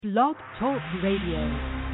Blog Talk Radio.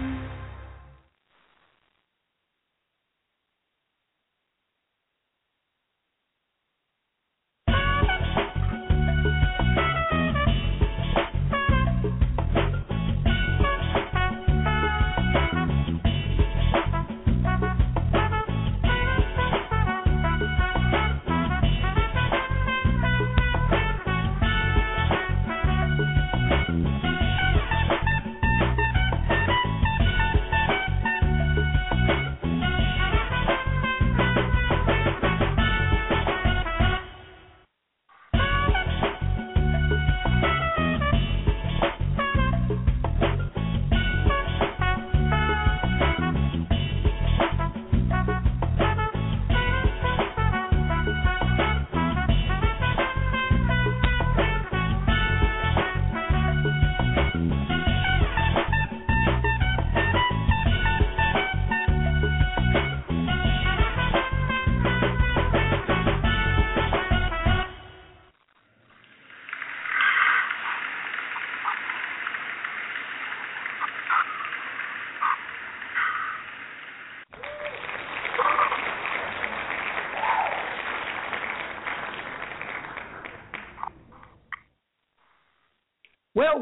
Well,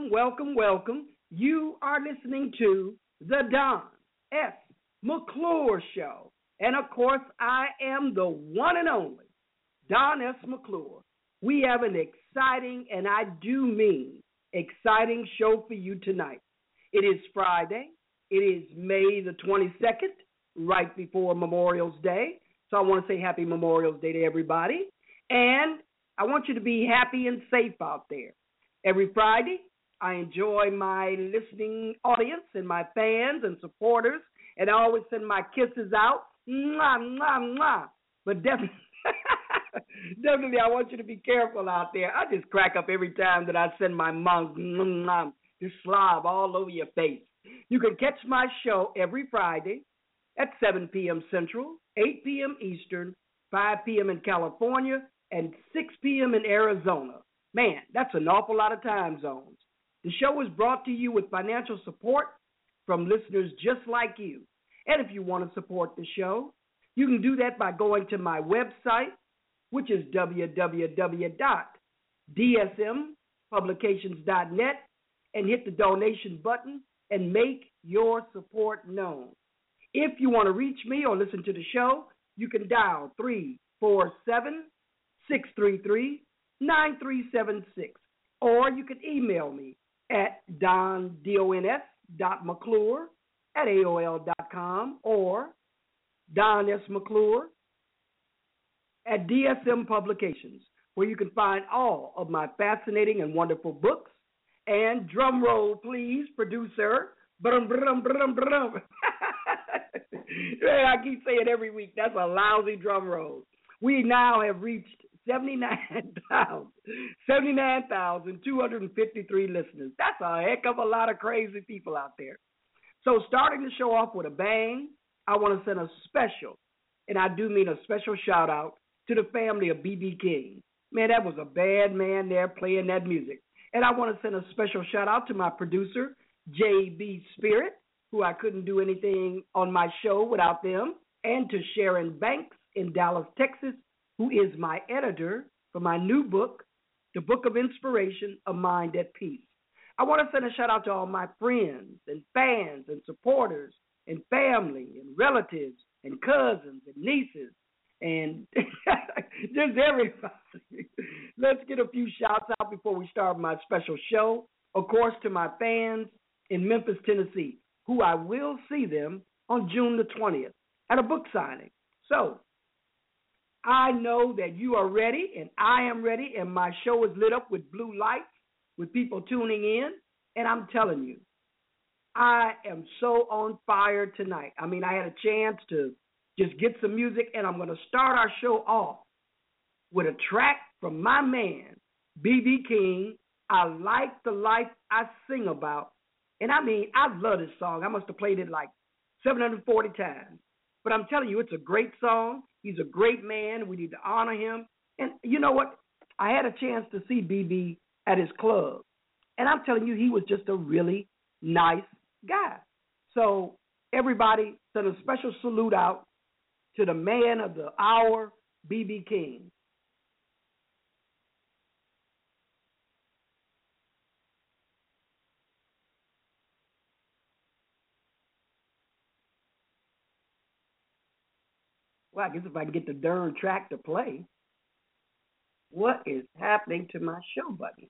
welcome. You are listening to the Don S. McClure Show. And, of course, I am the one and only Don S. McClure. We have an exciting, and I do mean exciting, show for you tonight. It is Friday. It is May the 22nd, right before Memorial Day. So I want to say happy Memorial Day to everybody. And I want you to be happy and safe out there. Every Friday, I enjoy my listening audience and my fans and supporters, and I always send my kisses out. Mwah, mwah, mwah. But definitely, definitely, I want you to be careful out there. I just crack up every time that I send my mom this slob all over your face. You can catch my show every Friday at 7 p.m. Central, 8 p.m. Eastern, 5 p.m. in California, and 6 p.m. in Arizona. Man, that's an awful lot of time zones. The show is brought to you with financial support from listeners just like you. And if you want to support the show, you can do that by going to my website, which is www.dsmpublications.net, and hit the donation button and make your support known. If you want to reach me or listen to the show, you can dial 347-633-9376, or you can email me at dons.mcclure@aol.com or Don S. McClure at DSM Publications, where you can find all of my fascinating and wonderful books. And drum roll, please, producer. Brum, brum, brum, brum. I keep saying every week, that's a lousy drum roll. We now have reached 79,253 listeners. That's a heck of a lot of crazy people out there. So starting the show off with a bang, I want to send a special, and I do mean a special shout out to the family of B.B. King. Man, that was a bad man there playing that music. And I want to send a special shout out to my producer, J.B. Spirit, who I couldn't do anything on my show without them, and to Sharon Banks in Dallas, Texas, who is my editor for my new book, The Book of Inspiration, A Mind at Peace. I want to send a shout out to all my friends and fans and supporters and family and relatives and cousins and nieces and just everybody. Let's get a few shouts out before we start my special show. Of course, to my fans in Memphis, Tennessee, who I will see them on June the 20th at a book signing. So, I know that you are ready, and I am ready, and my show is lit up with blue lights, with people tuning in, and I'm telling you, I am so on fire tonight. I mean, I had a chance to just get some music, and I'm going to start our show off with a track from my man, B.B. King, I Like the Life I Sing About. And I mean, I love this song. I must have played it like 740 times. But I'm telling you, it's a great song. He's a great man. We need to honor him. And you know what? I had a chance to see BB at his club. And I'm telling you, he was just a really nice guy. So everybody send a special salute out to the man of the hour, B.B. King. Well, I guess if I can get the darn track to play. What is happening to my show button?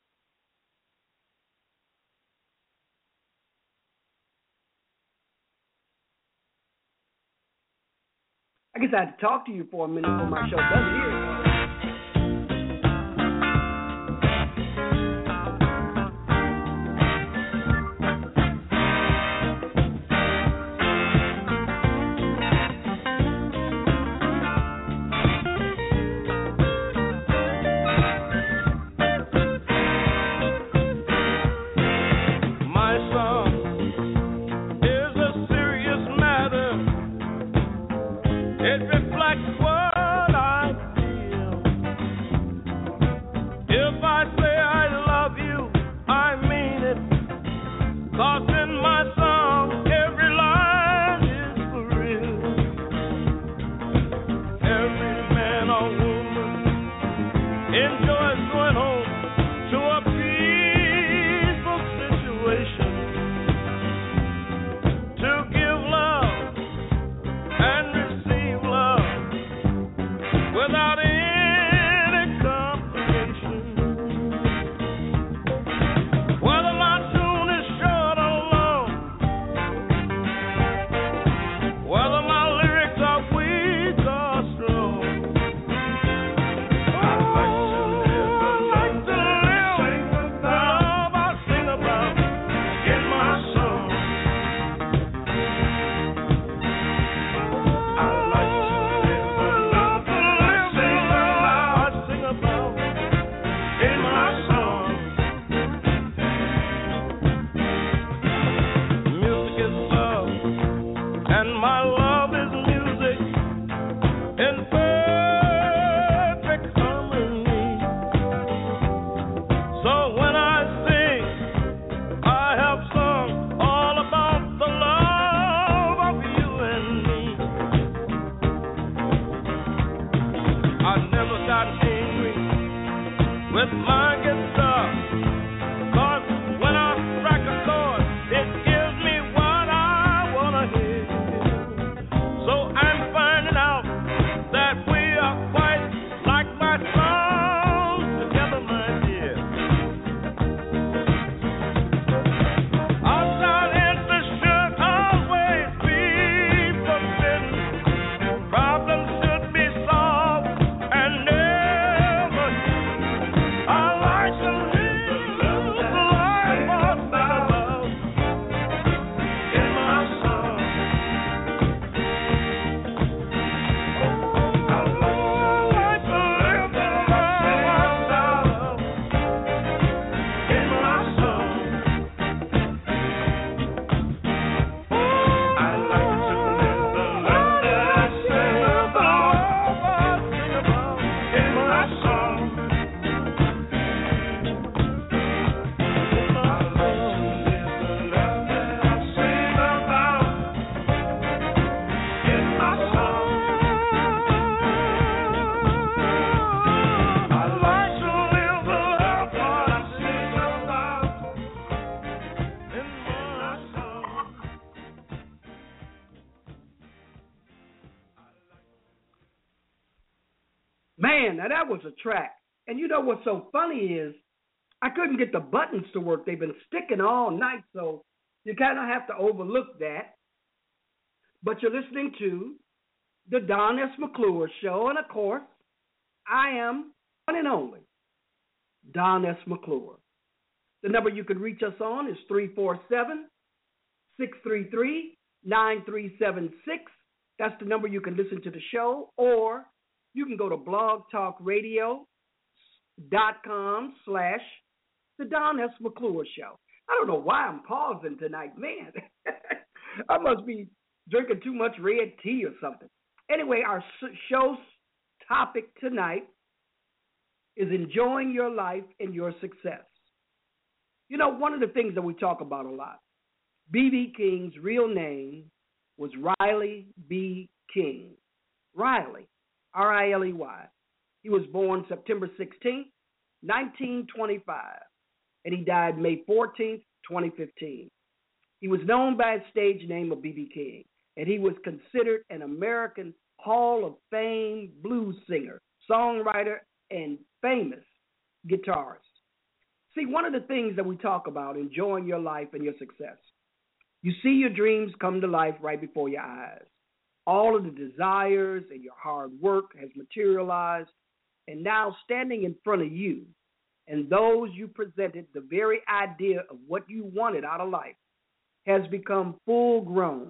I guess I had to talk to you for a minute before my show does here. Man, now that was a track. And you know what's so funny is I couldn't get the buttons to work. They've been sticking all night, so you kind of have to overlook that. But you're listening to the Don S. McClure Show, and of course, I am one and only Don S. McClure. The number you can reach us on is 347-633-9376. That's the number you can listen to the show, or you can go to blogtalkradio.com/The Don S. McClure Show. I don't know why I'm pausing tonight, man. I must be drinking too much red tea or something. Anyway, our show's topic tonight is enjoying your life and your success. You know, one of the things that we talk about a lot, B.B. King's real name was Riley B. King. Riley, R-I-L-E-Y. He was born September 16th, 1925, and he died May 14th, 2015. He was known by his stage name of B.B. King, and he was considered an American Hall of Fame blues singer, songwriter, and famous guitarist. See, one of the things that we talk about, enjoying your life and your success, you see your dreams come to life right before your eyes. All of the desires and your hard work has materialized, and now standing in front of you and those you presented, the very idea of what you wanted out of life has become full grown.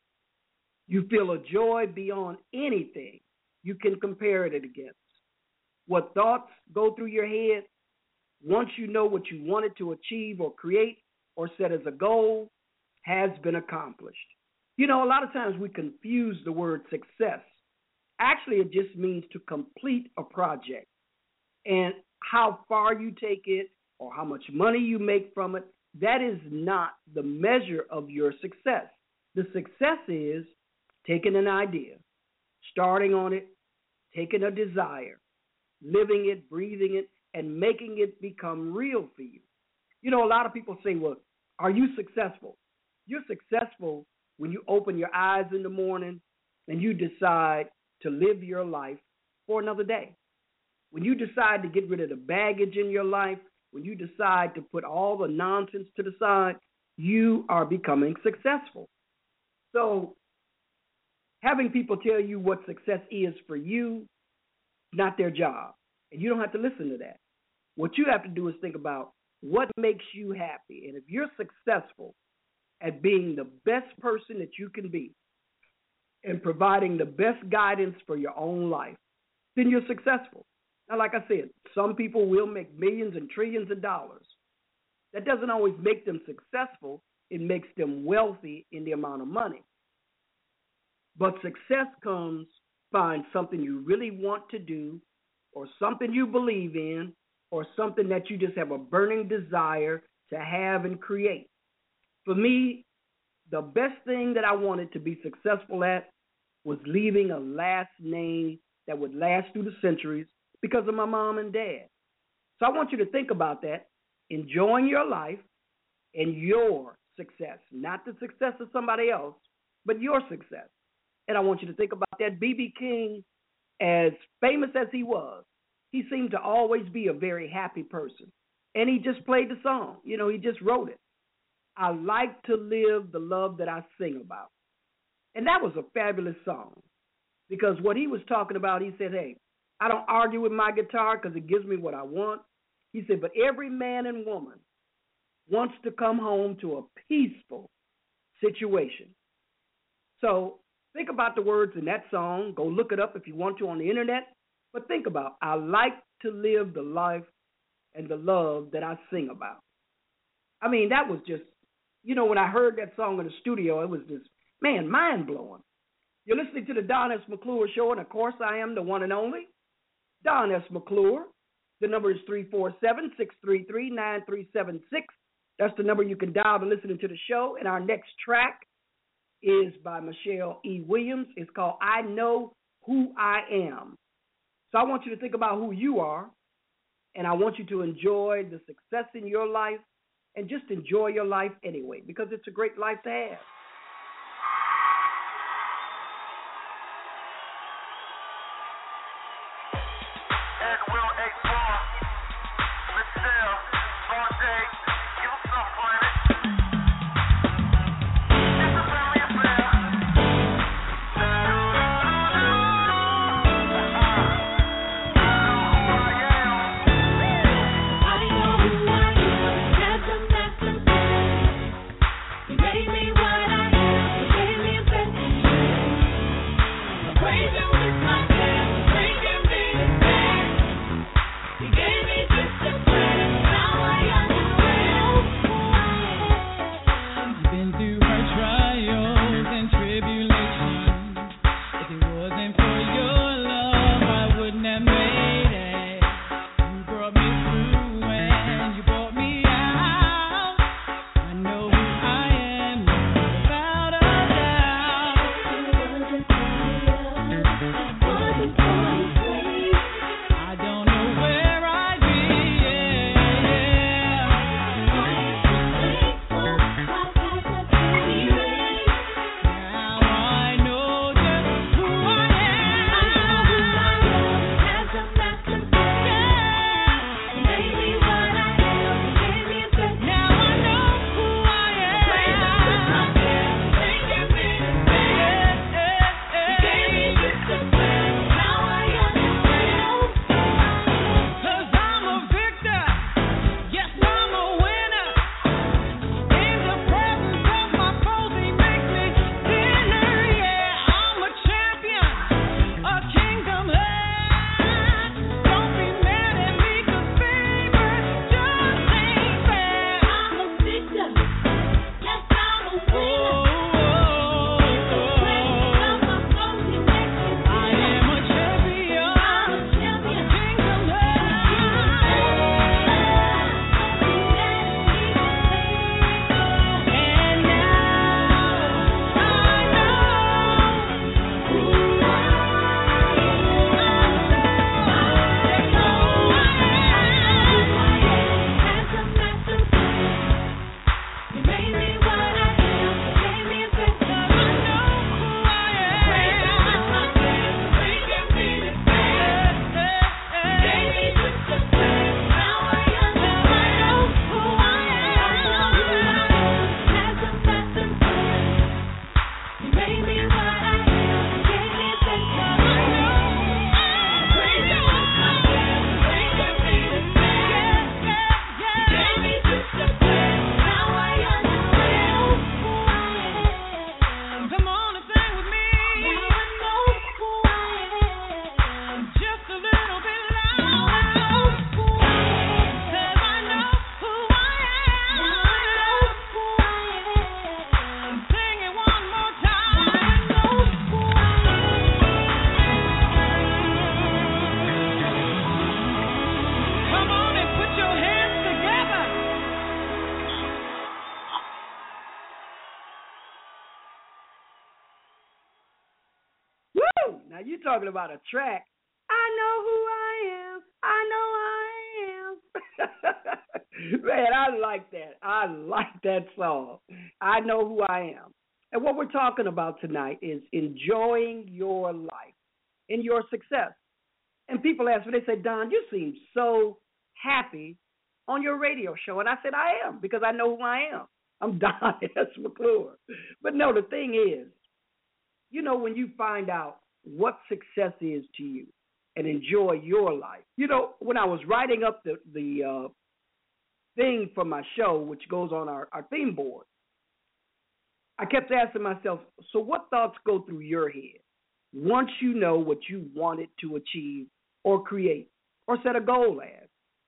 You feel a joy beyond anything you can compare it against. What thoughts go through your head once you know what you wanted to achieve or create or set as a goal has been accomplished. You know, a lot of times we confuse the word success. Actually, it just means to complete a project. And how far you take it or how much money you make from it, that is not the measure of your success. The success is taking an idea, starting on it, taking a desire, living it, breathing it, and making it become real for you. You know, a lot of people say, well, are you successful? You're successful when you open your eyes in the morning and you decide to live your life for another day. When you decide to get rid of the baggage in your life, when you decide to put all the nonsense to the side, you are becoming successful. So having people tell you what success is for you, not their job. And you don't have to listen to that. What you have to do is think about what makes you happy. And if you're successful at being the best person that you can be and providing the best guidance for your own life, then you're successful. Now, like I said, some people will make millions and trillions of dollars. That doesn't always make them successful. It makes them wealthy in the amount of money. But success comes, find something you really want to do or something you believe in or something that you just have a burning desire to have and create. For me, the best thing that I wanted to be successful at was leaving a last name that would last through the centuries because of my mom and dad. So I want you to think about that, enjoying your life and your success, not the success of somebody else, but your success. And I want you to think about that. B.B. King, as famous as he was, he seemed to always be a very happy person. And he just played the song. You know, he just wrote it. I like to live the love that I sing about. And that was a fabulous song because what he was talking about, he said, hey, I don't argue with my guitar because it gives me what I want. He said, but every man and woman wants to come home to a peaceful situation. So think about the words in that song. Go look it up if you want to on the internet. But think about, I like to live the life and the love that I sing about. I mean, that was just, you know, when I heard that song in the studio, it was just, man, mind-blowing. You're listening to the Don S. McClure Show, and of course I am the one and only Don S. McClure. The number is 347-633-9376. That's the number you can dial to listen to the show. And our next track is by Michelle E. Williams. It's called I Know Who I Am. So I want you to think about who you are, and I want you to enjoy the success in your life and just enjoy your life anyway, because it's a great life to have. He Now you talking about a track. I know who I am. I know I am. Man, I like that. I like that song. I know who I am. And what we're talking about tonight is enjoying your life and your success. And people ask me, they say, Don, you seem so happy on your radio show. And I said, I am, because I know who I am. I'm Don S. McClure. But no, the thing is, you know, when you find out what success is to you and enjoy your life. You know, when I was writing up the thing for my show, which goes on our theme board, I kept asking myself, so what thoughts go through your head once you know what you wanted to achieve or create or set a goal as?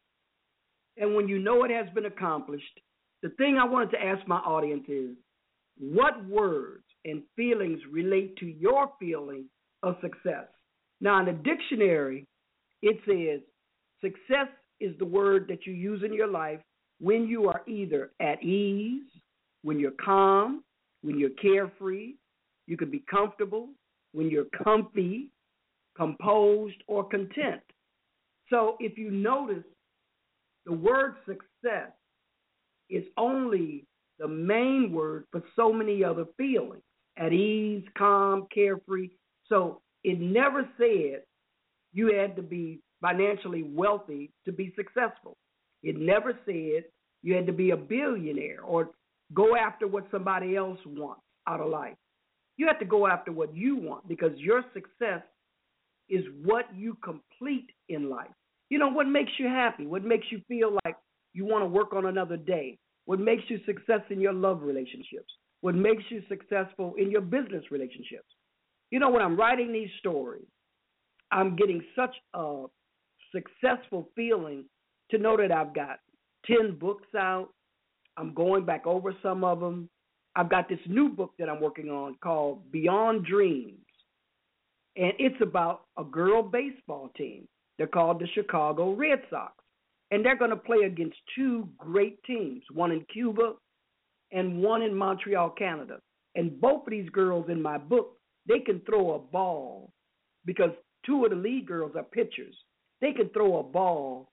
And when you know it has been accomplished, the thing I wanted to ask my audience is, what words and feelings relate to your feeling of success? Now, in the dictionary, it says success is the word that you use in your life when you are either at ease, when you're calm, when you're carefree, you could be comfortable, when you're comfy, composed, or content. So if you notice, the word success is only the main word for so many other feelings, at ease, calm, carefree. So it never said you had to be financially wealthy to be successful. It never said you had to be a billionaire or go after what somebody else wants out of life. You have to go after what you want, because your success is what you complete in life. You know, what makes you happy, what makes you feel like you want to work on another day, what makes you success in your love relationships, what makes you successful in your business relationships. You know, when I'm writing these stories, I'm getting such a successful feeling to know that I've got 10 books out. I'm going back over some of them. I've got this new book that I'm working on called Beyond Dreams, and it's about a girl baseball team. They're called the Chicago Red Sox, and they're going to play against two great teams, one in Cuba and one in Montreal, Canada. And both of these girls in my book, they can throw a ball, because two of the lead girls are pitchers. They can throw a ball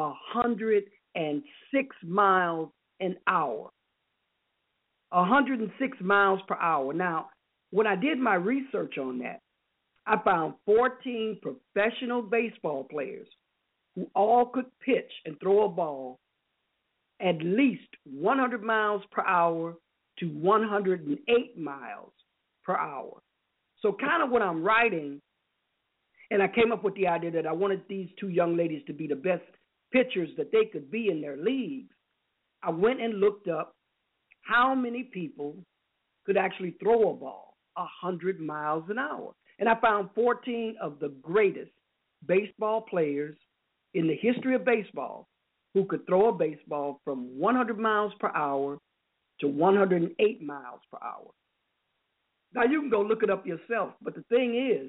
106 miles an hour. 106 miles per hour. Now, when I did my research on that, I found 14 professional baseball players who all could pitch and throw a ball at least 100 miles per hour to 108 miles per hour. So kind of what I'm writing, and I came up with the idea that I wanted these two young ladies to be the best pitchers that they could be in their leagues. I went and looked up how many people could actually throw a ball 100 miles an hour. And I found 14 of the greatest baseball players in the history of baseball who could throw a baseball from 100 miles per hour to 108 miles per hour. Now, you can go look it up yourself, but the thing is,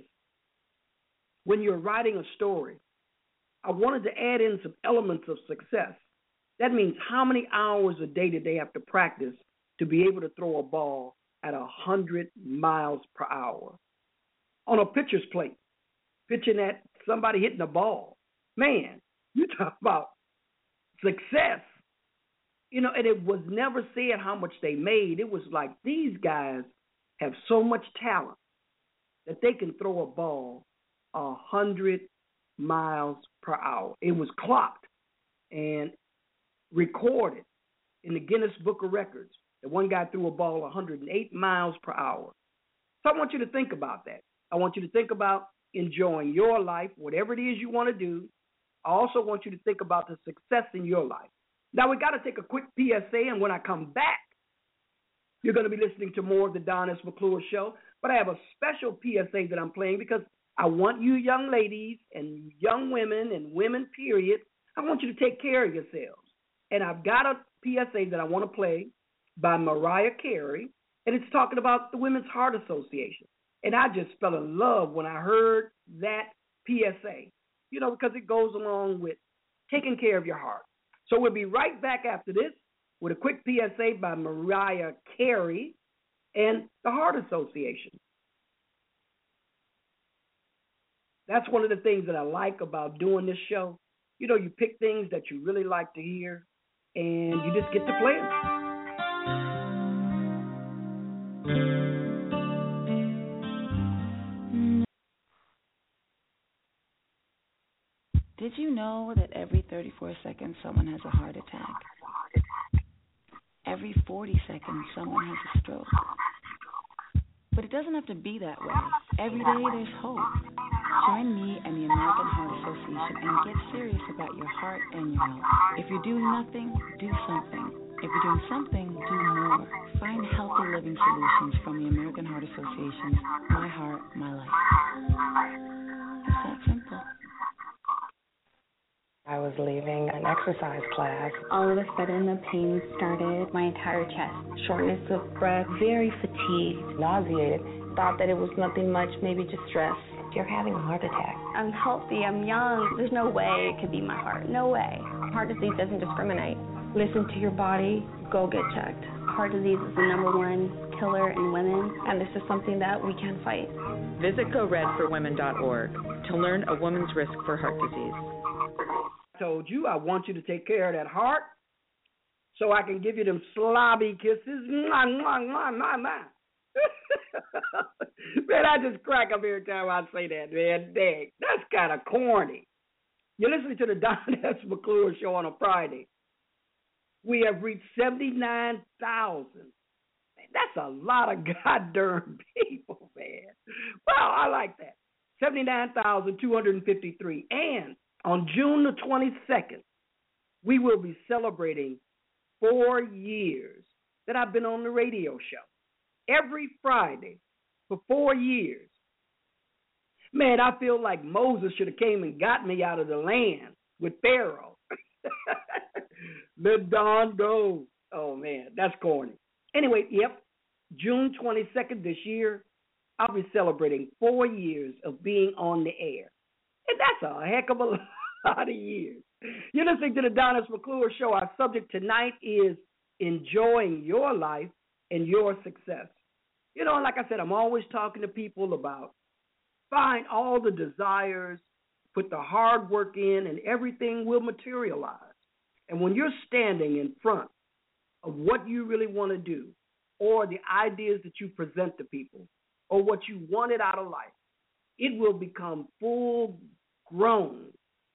when you're writing a story, I wanted to add in some elements of success. That means how many hours a day did they have to practice to be able to throw a ball at 100 miles per hour on a pitcher's plate, pitching at somebody hitting a ball. Man, you talk about success. You know, and it was never said how much they made. It was like, these guys have so much talent that they can throw a ball 100 miles per hour. It was clocked and recorded in the Guinness Book of Records that one guy threw a ball 108 miles per hour. So I want you to think about that. I want you to think about enjoying your life, whatever it is you want to do. I also want you to think about the success in your life. Now, we got to take a quick PSA, and when I come back, you're going to be listening to more of the Don S. McClure Show. But I have a special PSA that I'm playing because I want you young ladies and young women and women, period, I want you to take care of yourselves. And I've got a PSA that I want to play by Mariah Carey, and it's talking about the Women's Heart Association. And I just fell in love when I heard that PSA, you know, because it goes along with taking care of your heart. So we'll be right back after this with a quick PSA by Mariah Carey and the Heart Association. That's one of the things that I like about doing this show. You know, you pick things that you really like to hear, and you just get to play them. Did you know that every 34 seconds someone has a heart attack? Every 40 seconds someone has a stroke. But it doesn't have to be that way. Every day there's hope. Join me and the American Heart Association and get serious about your heart and your health. If you're doing nothing, do something. If you're doing something, do more. Find healthy living solutions from the American Heart Association's My Heart, My Life. It's that simple. I was leaving an exercise class. All of a sudden, the pain started, my entire chest, shortness of breath, very fatigued, Nauseated. Thought that it was nothing much, maybe just stress. You're having a heart attack. I'm healthy, I'm young. There's no way it could be my heart. No way. Heart disease doesn't discriminate. Listen to your body. Go get checked. Heart disease is the #1 killer in women, and this is something that we can fight. Visit GoRedForWomen.org to learn a woman's risk for heart disease. I told you I want you to take care of that heart so I can give you them slobby kisses. Mwah, mwah, mwah, mwah, mwah. Man, I just crack up every time I say that, man. Dang, that's kind of corny. You're listening to the Don S. McClure Show on a Friday. We have reached 79,000. That's a lot of goddamn people, man. Well, I like that. 79,253. And on June the 22nd, we will be celebrating 4 years that I've been on the radio show. Every Friday for 4 years. Man, I feel like Moses should have came and got me out of the land with Pharaoh. Let Don go. Oh, man, that's corny. Anyway, yep, June 22nd this year, I'll be celebrating 4 years of being on the air. And that's a heck of a lot of years. You're listening to the Don S. McClure Show. Our subject tonight is enjoying your life and your success. You know, like I said, I'm always talking to people about find all the desires, put the hard work in, and everything will materialize. And when you're standing in front of what you really want to do, or the ideas that you present to people, or what you wanted out of life, it will become full grown.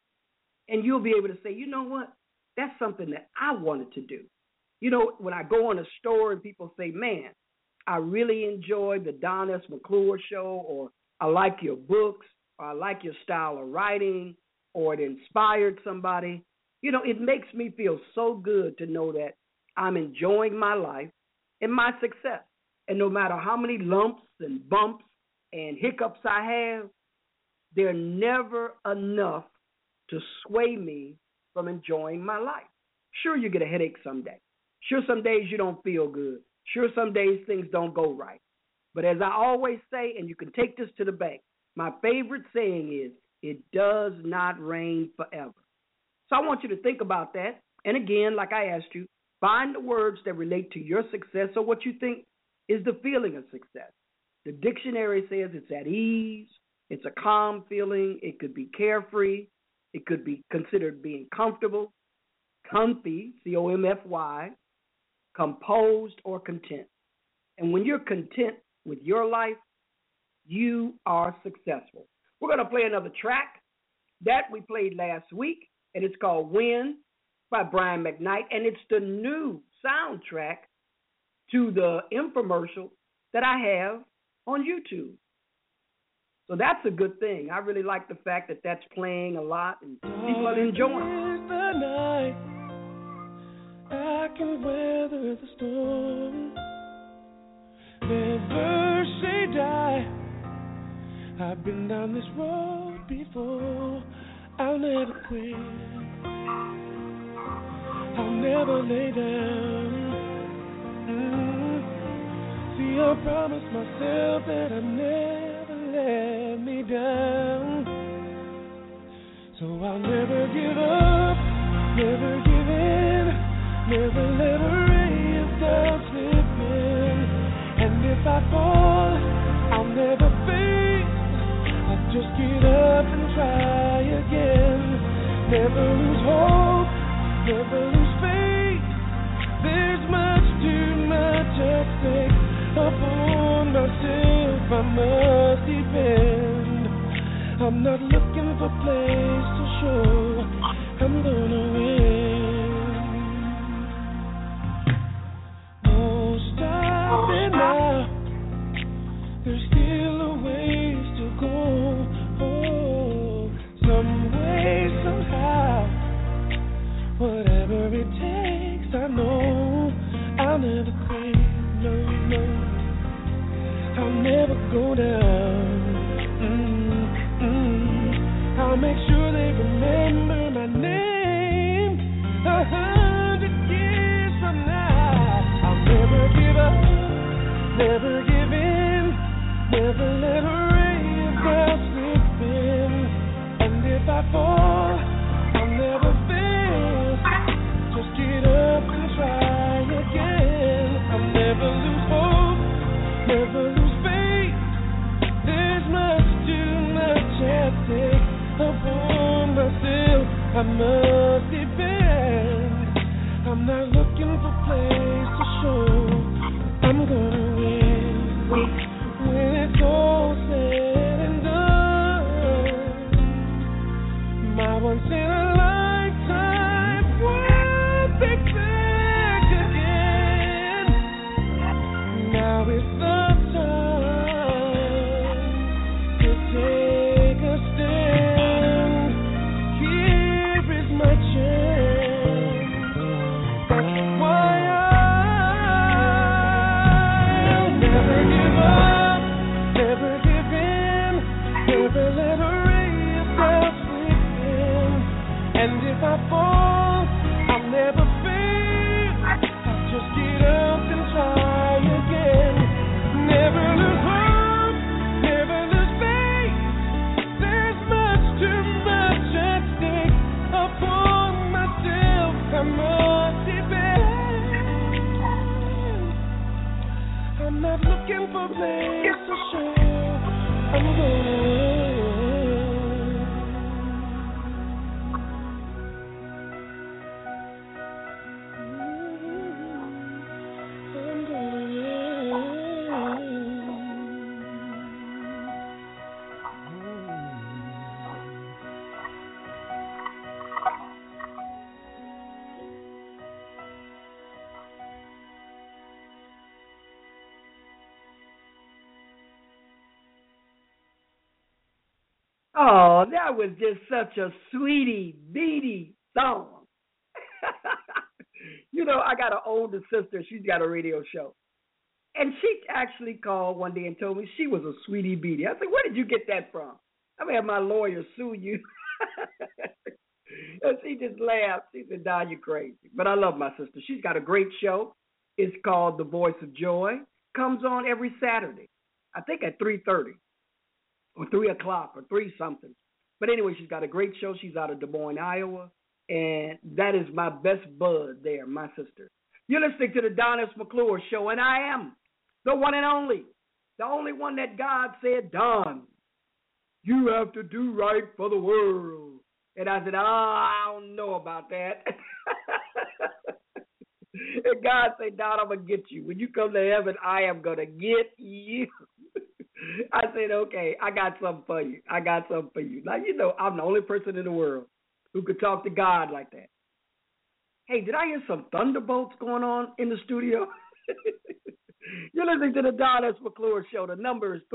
And you'll be able to say, you know what? That's something that I wanted to do. You know, when I go in a store and people say, man, I really enjoyed the Don S. McClure Show, or I like your books, or I like your style of writing, or it inspired somebody. You know, it makes me feel so good to know that I'm enjoying my life and my success. And no matter how many lumps and bumps and hiccups I have, they're never enough to sway me from enjoying my life. Sure, you get a headache someday. Sure, some days you don't feel good. Sure, some days things don't go right. But as I always say, and you can take this to the bank, my favorite saying is, it does not rain forever. So I want you to think about that. And again, like I asked you, find the words that relate to your success or what you think is the feeling of success. The dictionary says it's at ease, it's a calm feeling, it could be carefree, it could be considered being comfortable, comfy, C-O-M-F-Y, composed, or content. And when you're content with your life, you are successful. We're going to play another track that we played last week, and it's called Win by Brian McKnight, and it's the new soundtrack to the infomercial that I have on YouTube. So that's a good thing. I really like the fact that that's playing a lot and people are enjoying it. I can weather the storm. Never say die. I've been down this road before. I'll never quit. I'll never lay down. See, I promised myself that I'd never let me down. So I'll never give up, never give in, never let a ray of doubt slip in. And if I fall, I'll never fail. I'll Just get up and try again. Never lose hope, never lose faith. There's much too much at stake. Upon myself I must depend. I'm not looking for place to show I'm gonna win. Oh, stop it now. There's still a ways to go. Oh, some way, somehow. Whatever it takes, I know I'll never quit. No, no, I'll never go down. I'll make sure they remember my name 100 years from now. I'll never give up, never give in, never let a ray of doubt slip in. And if I fall, I'll never fail. Just get up and try again. I'll never lose hope, never lose faith. There's much too much at stake. Upon myself I must depend. I'm not looking for place to show I'm gonna win. When it's all said and done, my once in a lifetime won't be back again. Now it's the time to take a stand. Here is my chance. That's why I'll never give up, never give in, never let a ray of doubt slip in. And if I fall, I'll never fail. I'll just get up and try again. Never lose hope, never lose faith. There's much too much at stake. Upon myself I must depend. I'm not looking for place to show I'm gonna Oh, that was just such a sweetie, beady song. You know, I got an older sister. She's got a radio show. And she actually called one day and told me she was a sweetie beady. I said, where did you get that from? I'm going to have my lawyer sue you. And she just laughed. She said, Don, you're crazy. But I love my sister. She's got a great show. It's called The Voice of Joy. Comes on every Saturday, I think at 3:30. Or 3 o'clock or 3 something. But anyway, she's got a great show. She's out of Des Moines, Iowa. And that is my best bud there, my sister. You're listening to the Don S. McClure Show, and I am the one and only. The only one that God said, Don, you have to do right for the world. And I said, I don't know about that. And God said, Don, I'm going to get you. When you come to heaven, I am going to get you. I said, okay, I got something for you. I got something for you. Now, you know, I'm the only person in the world who could talk to God like that. Hey, did I hear some thunderbolts going on in the studio? You're listening to the Don S. McClure Show. The number is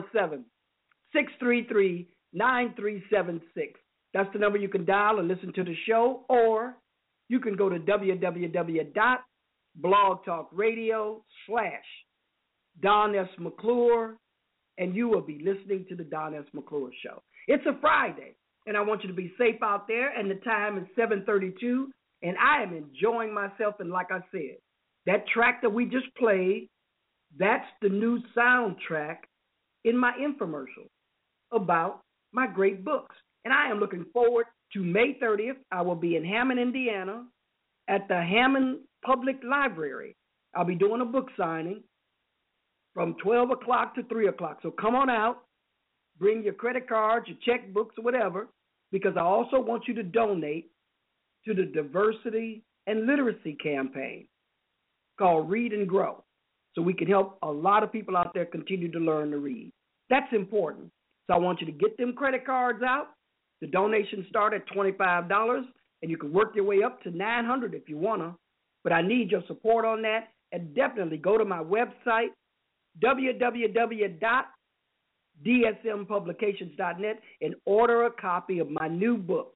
347-633-9376. That's the number you can dial and listen to the show, or you can go to www.blogtalkradio.com/Don S. McClure, and you will be listening to the Don S. McClure Show. It's a Friday, and I want you to be safe out there, and the time is 7:32, and I am enjoying myself, and like I said, that track that we just played, that's the new soundtrack in my infomercial about my great books. And I am looking forward to May 30th. I will be in Hammond, Indiana, at the Hammond Public Library. I'll be doing a book signing from 12 o'clock to 3 o'clock. So come on out, bring your credit cards, your checkbooks, or whatever, because I also want you to donate to the Diversity and Literacy Campaign called Read and Grow, so we can help a lot of people out there continue to learn to read. That's important. So I want you to get them credit cards out. The donations start at $25, and you can work your way up to $900 if you want to. But I need your support on that. And definitely go to my website, www.dsmpublications.net, and order a copy of my new book,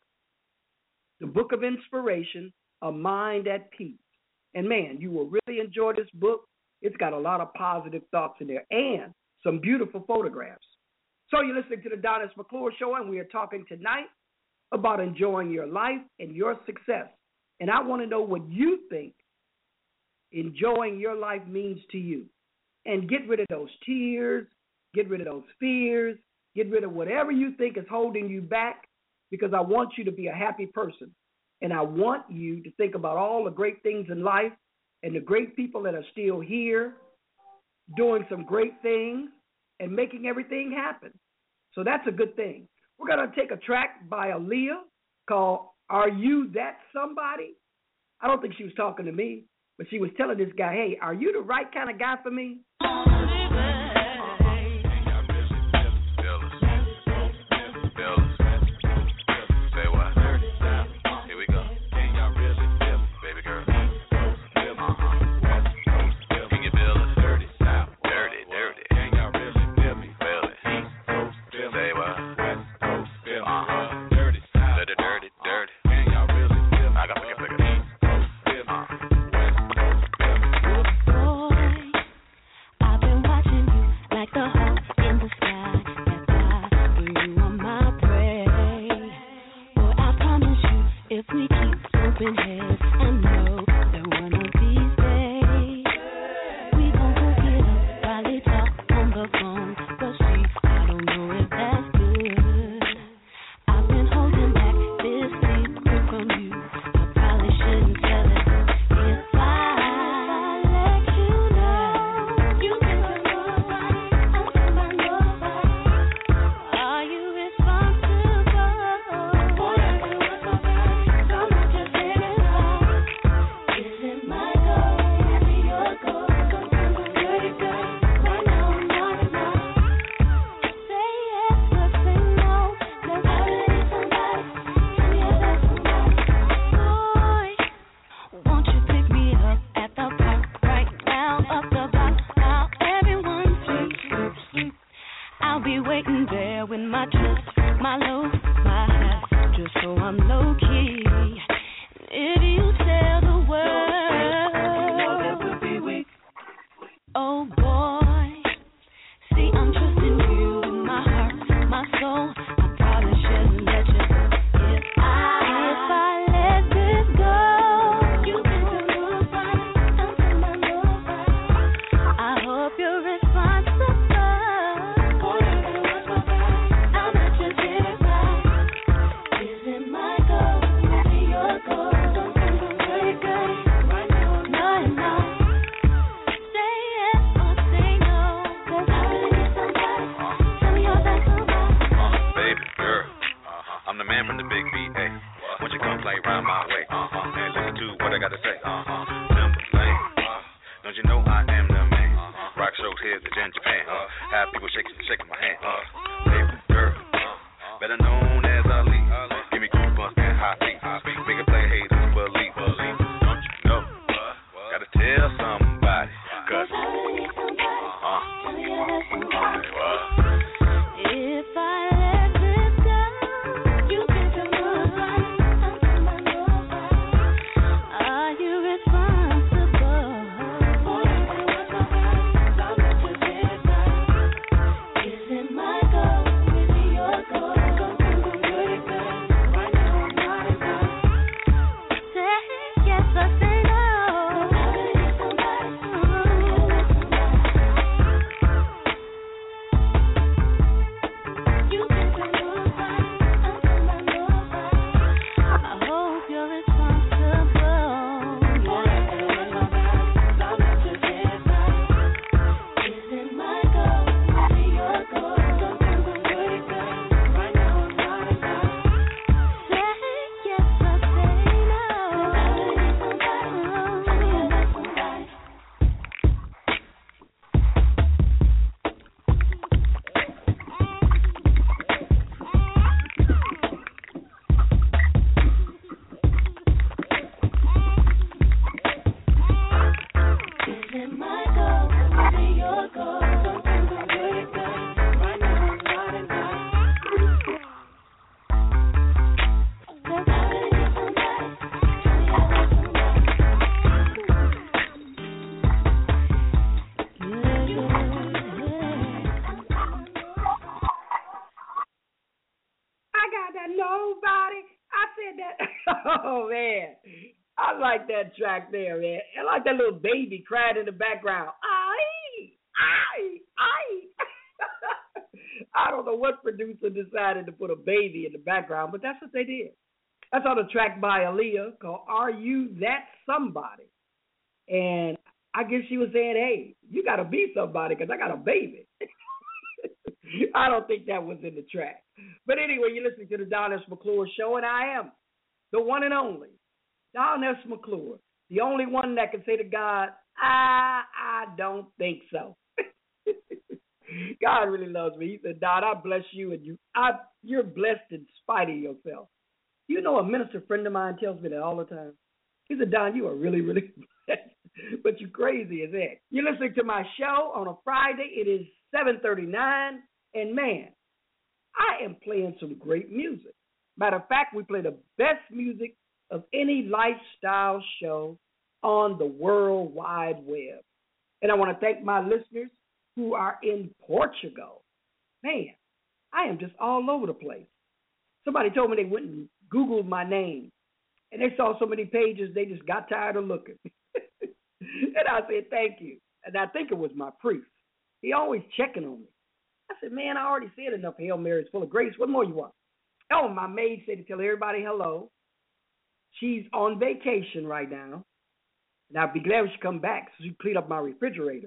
The Book of Inspiration, A Mind at Peace. And, man, you will really enjoy this book. It's got a lot of positive thoughts in there and some beautiful photographs. So you're listening to the Don S. McClure Show, and we are talking tonight about enjoying your life and your success. And I want to know what you think enjoying your life means to you. And get rid of those tears, get rid of those fears, get rid of whatever you think is holding you back, because I want you to be a happy person. And I want you to think about all the great things in life and the great people that are still here doing some great things and making everything happen. So that's a good thing. We're going to take a track by Aaliyah called Are You That Somebody? I don't think she was talking to me, but she was telling this guy, hey, are you the right kind of guy for me? If I let this go, you can Oh, man. I like that track there, man. I like that little baby crying in the background. I don't know what producer decided to put a baby in the background, but that's what they did. That's on a track by Aaliyah called Are You That Somebody? And I guess she was saying, hey, you got to be somebody because I got a baby. I don't think that was in the track. But anyway, you're listening to the Don S. McClure Show, and I am the one and only Don S. McClure, the only one that can say to God, I don't think so. God really loves me. He said, Don, I bless you, and you're blessed in spite of yourself. You know, a minister friend of mine tells me that all the time. He said, Don, you are really, really blessed, but you crazy as heck. You're listening to my show on a Friday. It is 7:39, and man, I am playing some great music. Matter of fact, we play the best music of any lifestyle show on the World Wide Web. And I want to thank my listeners who are in Portugal. Man, I am just all over the place. Somebody told me they went and Googled my name, and they saw so many pages, they just got tired of looking. And I said, thank you. And I think it was my priest. He always checking on me. I said, man, I already said enough Hail Marys full of grace. What more you want? Oh, my maid said to tell everybody hello. She's on vacation right now. And I'd be glad when she come back so she clean up my refrigerator.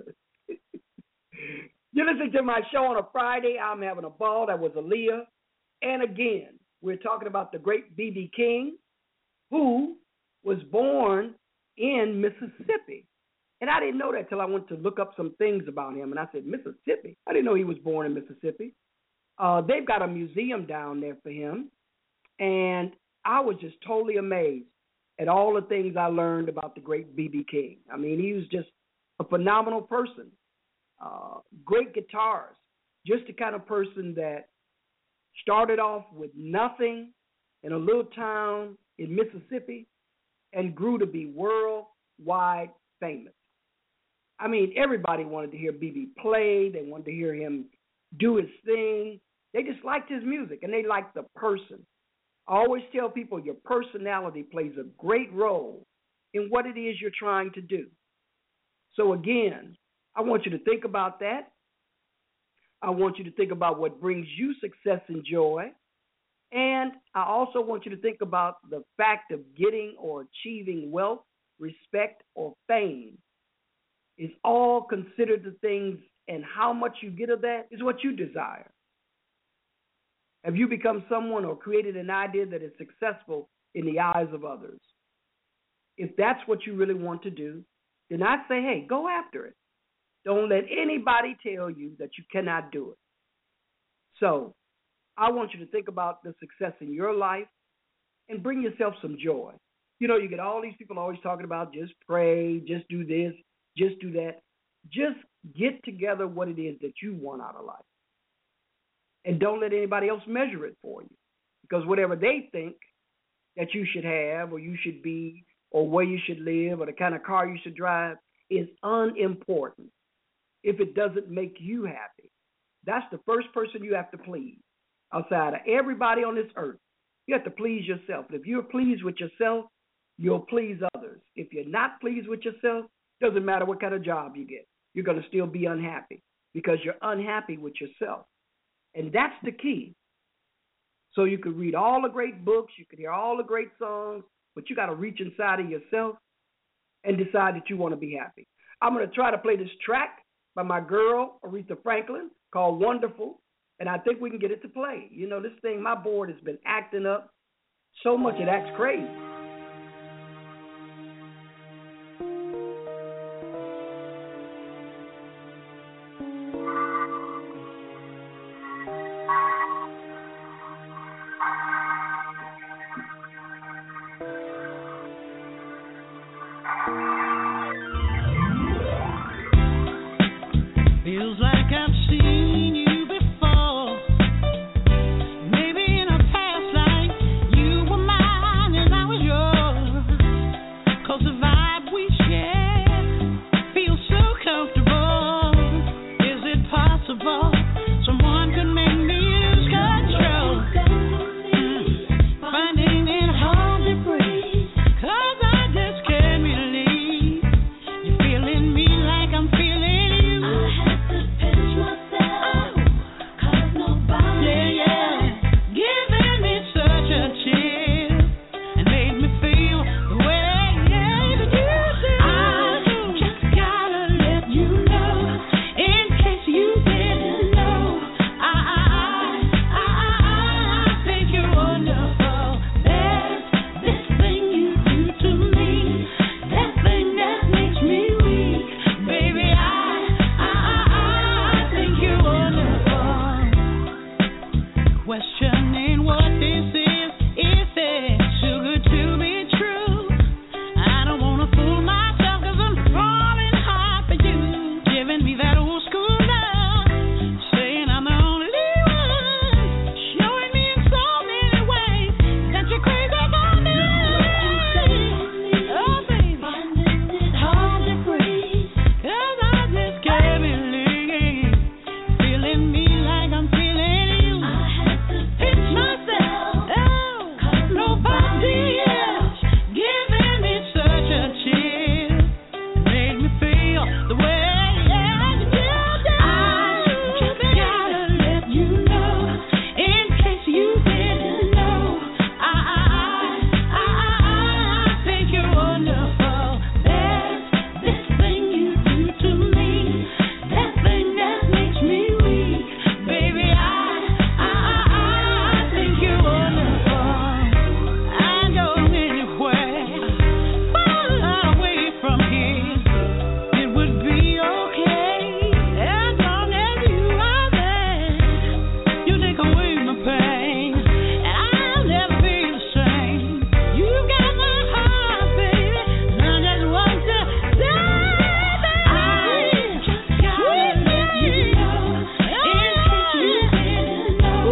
You're listening to my show on a Friday. I'm having a ball. That was Aaliyah. And again, we're talking about the great B.B. King, who was born in Mississippi. And I didn't know that till I went to look up some things about him. And I said, Mississippi? I didn't know he was born in Mississippi. They've got a museum down there for him. And I was just totally amazed at all the things I learned about the great B.B. King. I mean, he was just a phenomenal person. Great guitarist. Just the kind of person that started off with nothing in a little town in Mississippi and grew to be worldwide famous. I mean, everybody wanted to hear B.B. play. They wanted to hear him do his thing. They just liked his music, and they liked the person. I always tell people your personality plays a great role in what it is you're trying to do. So, again, I want you to think about that. I want you to think about what brings you success and joy. And I also want you to think about the fact of getting or achieving wealth, respect, or fame is all considered the things, and how much you get of that is what you desire. Have you become someone or created an idea that is successful in the eyes of others? If that's what you really want to do, then I say, hey, go after it. Don't let anybody tell you that you cannot do it. So I want you to think about the success in your life and bring yourself some joy. You know, you get all these people always talking about just pray, just do this, just do that. Just get together what it is that you want out of life. And don't let anybody else measure it for you. Because whatever they think that you should have or you should be or where you should live or the kind of car you should drive is unimportant if it doesn't make you happy. That's the first person you have to please. Outside of everybody on this earth, you have to please yourself. And if you're pleased with yourself, you'll please others. If you're not pleased with yourself, doesn't matter what kind of job you get. You're going to still be unhappy because you're unhappy with yourself. And that's the key. So you could read all the great books, you could hear all the great songs, but you got to reach inside of yourself and decide that you want to be happy. I'm going to try to play this track by my girl, Aretha Franklin, called Wonderful, and I think we can get it to play. You know, this thing, my board has been acting up so much it acts crazy. Feels like I've seen you before. Maybe in a past life you were mine and I was yours. 'Cause the vibe we share feels so comfortable. Is it possible someone could make me lose control? Finding it hard to breathe. old school love, saying I'm the only one, showing me in so many ways that you're crazy for me. Oh, baby, finding it hard to breathe, 'cause I just can't believe, feeling me like I'm feeling you. I had to fix myself, 'cause nobody else giving me such a chill, made me feel the way I do. I just gotta let you know, in case you didn't know, I think you're wonderful. There's this thing you do to me, that thing that makes me weak, baby. I think you're wonderful. I go anywhere, far away from here, it would be okay, as long as you are there. You take away my pain, and I'll never be the same. You got my heart, baby, and I just want to say that I just gotta let you know, in case you didn't know,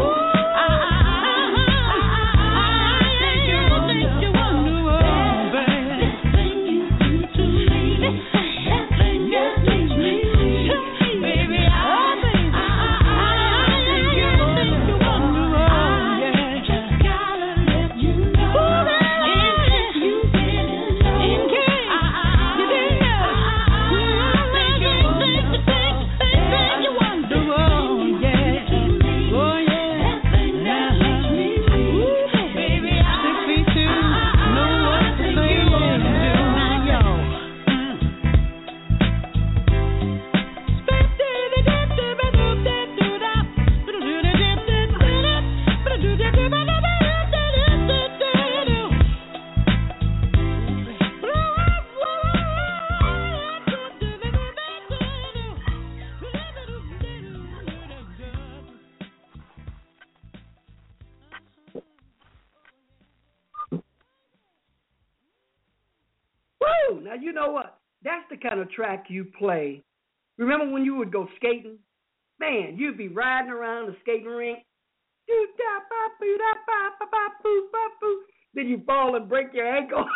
I think you're wonderful, baby. This thing you do to me, that thing that makes me weak, baby. I think you're wonderful, yeah. Just gotta let you know, in case you didn't know, I think you're wonderful, yeah. Oh, yeah. That thing that makes me weak, baby. 62, know what to say when to do. Now, yo. Woo! Now, you know what? That's the kind of track you play. Remember when you would go skating? Man, you'd be riding around the skating rink. Then you fall and break your ankle.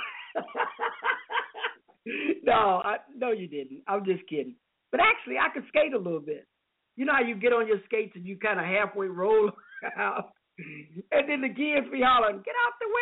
No, you didn't. I'm just kidding. But actually, I could skate a little bit. You know how you get on your skates and you kind of halfway roll around, and then the kids be hollering, "Get out the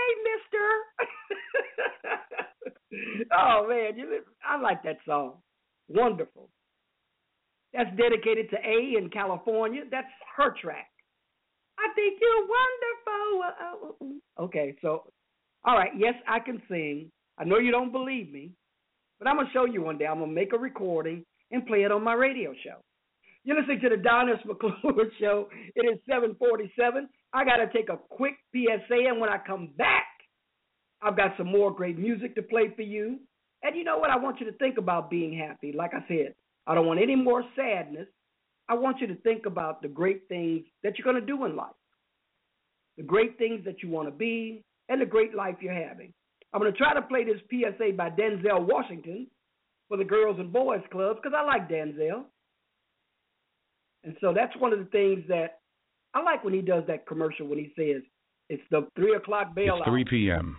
way, mister." Oh, man, I like that song. Wonderful. That's dedicated to A in California. That's her track. I think you're wonderful. Okay, so, all right, yes, I can sing. I know you don't believe me, but I'm going to show you one day. I'm going to make a recording and play it on my radio show. You're listening to the Donis McClure Show. It is 7:47. I got to take a quick PSA, and when I come back, I've got some more great music to play for you. And you know what? I want you to think about being happy. Like I said, I don't want any more sadness. I want you to think about the great things that you're going to do in life, the great things that you want to be, and the great life you're having. I'm going to try to play this PSA by Denzel Washington for the Girls and Boys Clubs because I like Denzel. And so that's one of the things that I like when he does that commercial when he says, it's the 3 o'clock bailout. It's 3 p.m.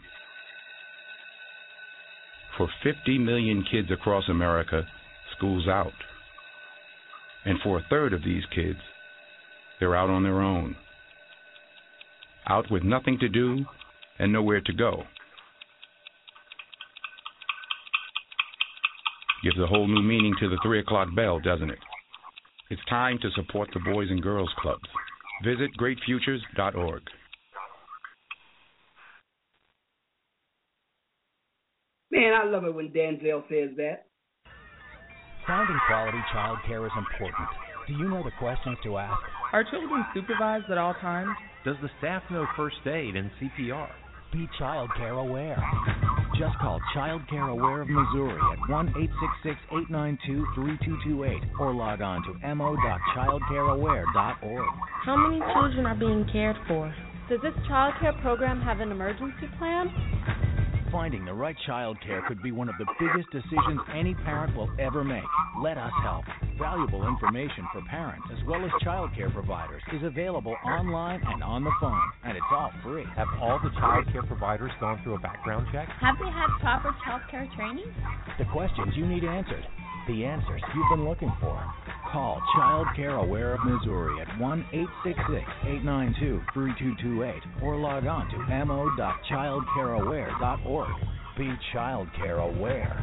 For 50 million kids across America, school's out. And for a third of these kids, they're out on their own. Out with nothing to do and nowhere to go. Gives a whole new meaning to the 3 o'clock bell, doesn't it? It's time to support the Boys and Girls Clubs. Visit greatfutures.org. Man, I love it when Denzel says that. Finding quality child care is important. Do you know the questions to ask? Are children supervised at all times? Does the staff know first aid and CPR? Be child care aware. Just call Child Care Aware of Missouri at 1-866-892-3228 or log on to mo.childcareaware.org. How many children are being cared for? Does this child care program have an emergency plan? Finding the right child care could be one of the biggest decisions any parent will ever make. Let us help. Valuable information for parents as well as child care providers is available online and on the phone, and it's all free. Have all the child care providers gone through a background check? Have they had proper child care training? The questions you need answered. The answers you've been looking for. Call Child Care Aware of Missouri at 1-866-892-3228 or log on to mo.childcareaware.org. Be child care aware.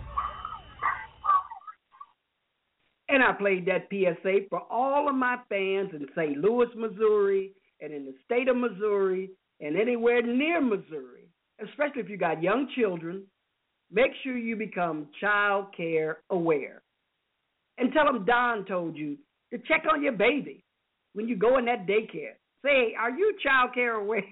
And I played that PSA for all of my fans in St. Louis, Missouri, and in the state of Missouri, and anywhere near Missouri, especially if you got young children. Make sure you become child care aware. And tell them Don told you to check on your baby when you go in that daycare. Say, are you child care aware?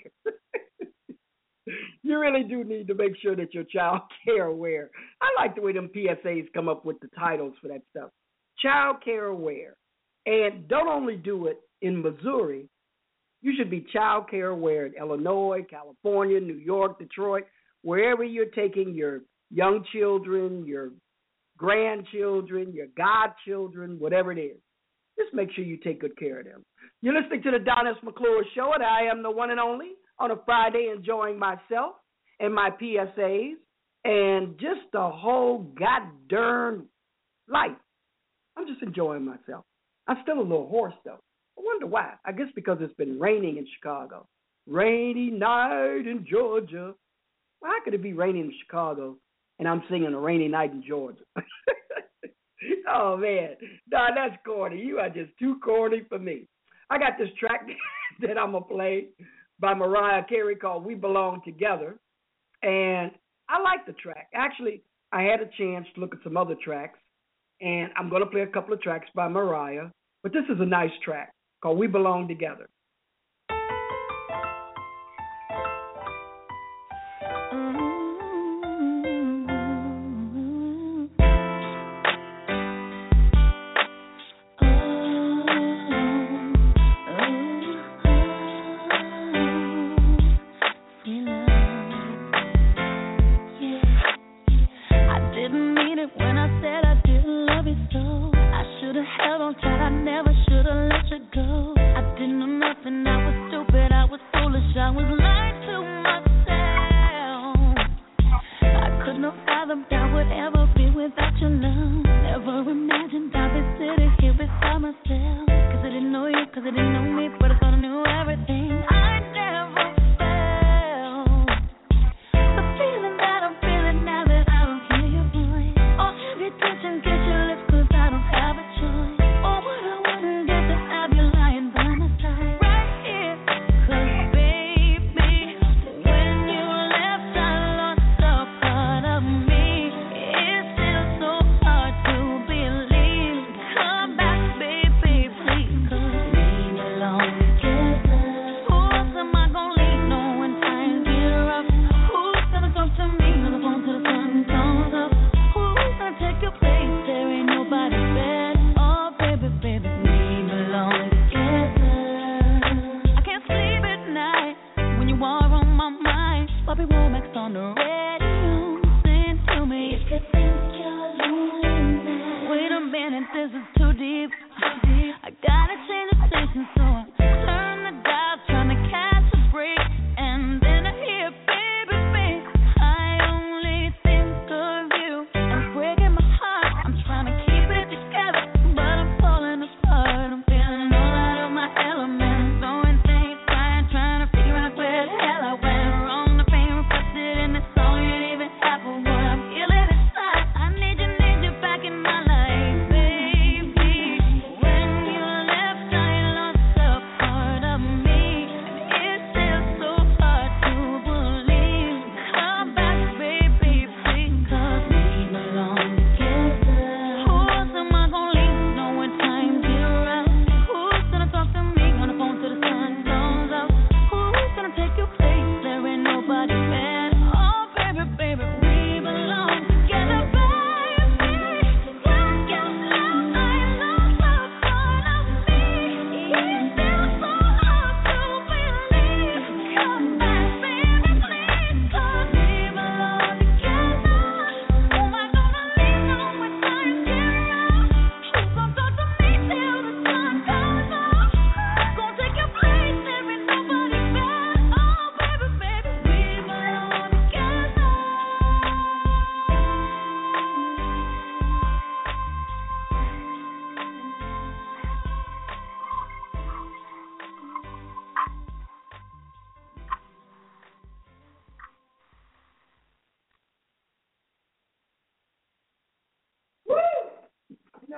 You really do need to make sure that you're child care aware. I like the way them PSAs come up with the titles for that stuff. Child care aware. And don't only do it in Missouri. You should be child care aware in Illinois, California, New York, Detroit, wherever you're taking your young children, your grandchildren, your godchildren, whatever it is. Just make sure you take good care of them. You're listening to the Don S. McClure Show, and I am the one and only on a Friday, enjoying myself and my PSAs and just the whole goddamn life. I'm just enjoying myself. I'm still a little hoarse, though. I wonder why. I guess because it's been raining in Chicago. Rainy night in Georgia. Well, how could it be raining in Chicago and I'm singing A Rainy Night in Georgia? Oh, man. Nah, that's corny. You are just too corny for me. I got this track that I'm going to play by Mariah Carey called We Belong Together. And I like the track. Actually, I had a chance to look at some other tracks, and I'm going to play a couple of tracks by Mariah. But this is a nice track called We Belong Together.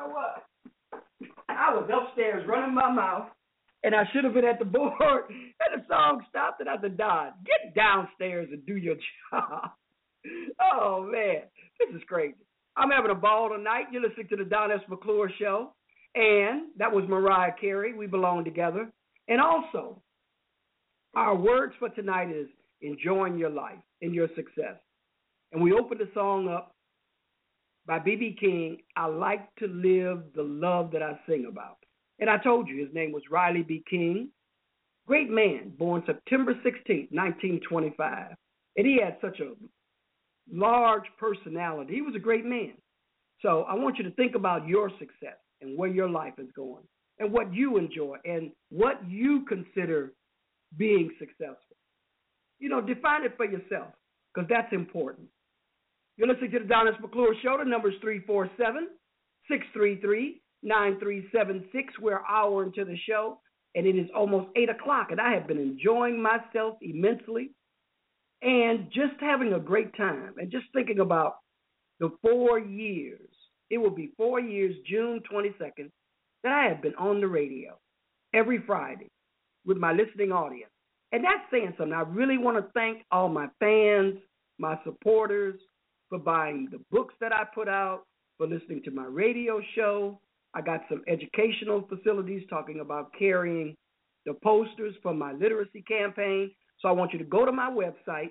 know what? I was upstairs running my mouth, and I should have been at the board, and the song stopped, and I said, Don, get downstairs and do your job. Oh, man, this is crazy. I'm having a ball tonight. You're listening to the Don S. McClure Show, and that was Mariah Carey. We belong together. And also, our words for tonight is enjoying your life and your success. And we opened the song up by B.B. King, I like to live the love that I sing about. And I told you his name was Riley B. King. Great man, born September 16, 1925. And he had such a large personality. He was a great man. So I want you to think about your success and where your life is going and what you enjoy and what you consider being successful. You know, define it for yourself because that's important. You're listening to the Don S. McClure Show. The number is 347-633-9376. We're an hour into the show, and it is almost 8 o'clock, and I have been enjoying myself immensely and just having a great time and just thinking about the 4 years. It will be 4 years, June 22nd, that I have been on the radio every Friday with my listening audience. And that's saying something. I really want to thank all my fans, my supporters, for buying the books that I put out, for listening to my radio show. I got some educational facilities talking about carrying the posters for my literacy campaign. So I want you to go to my website,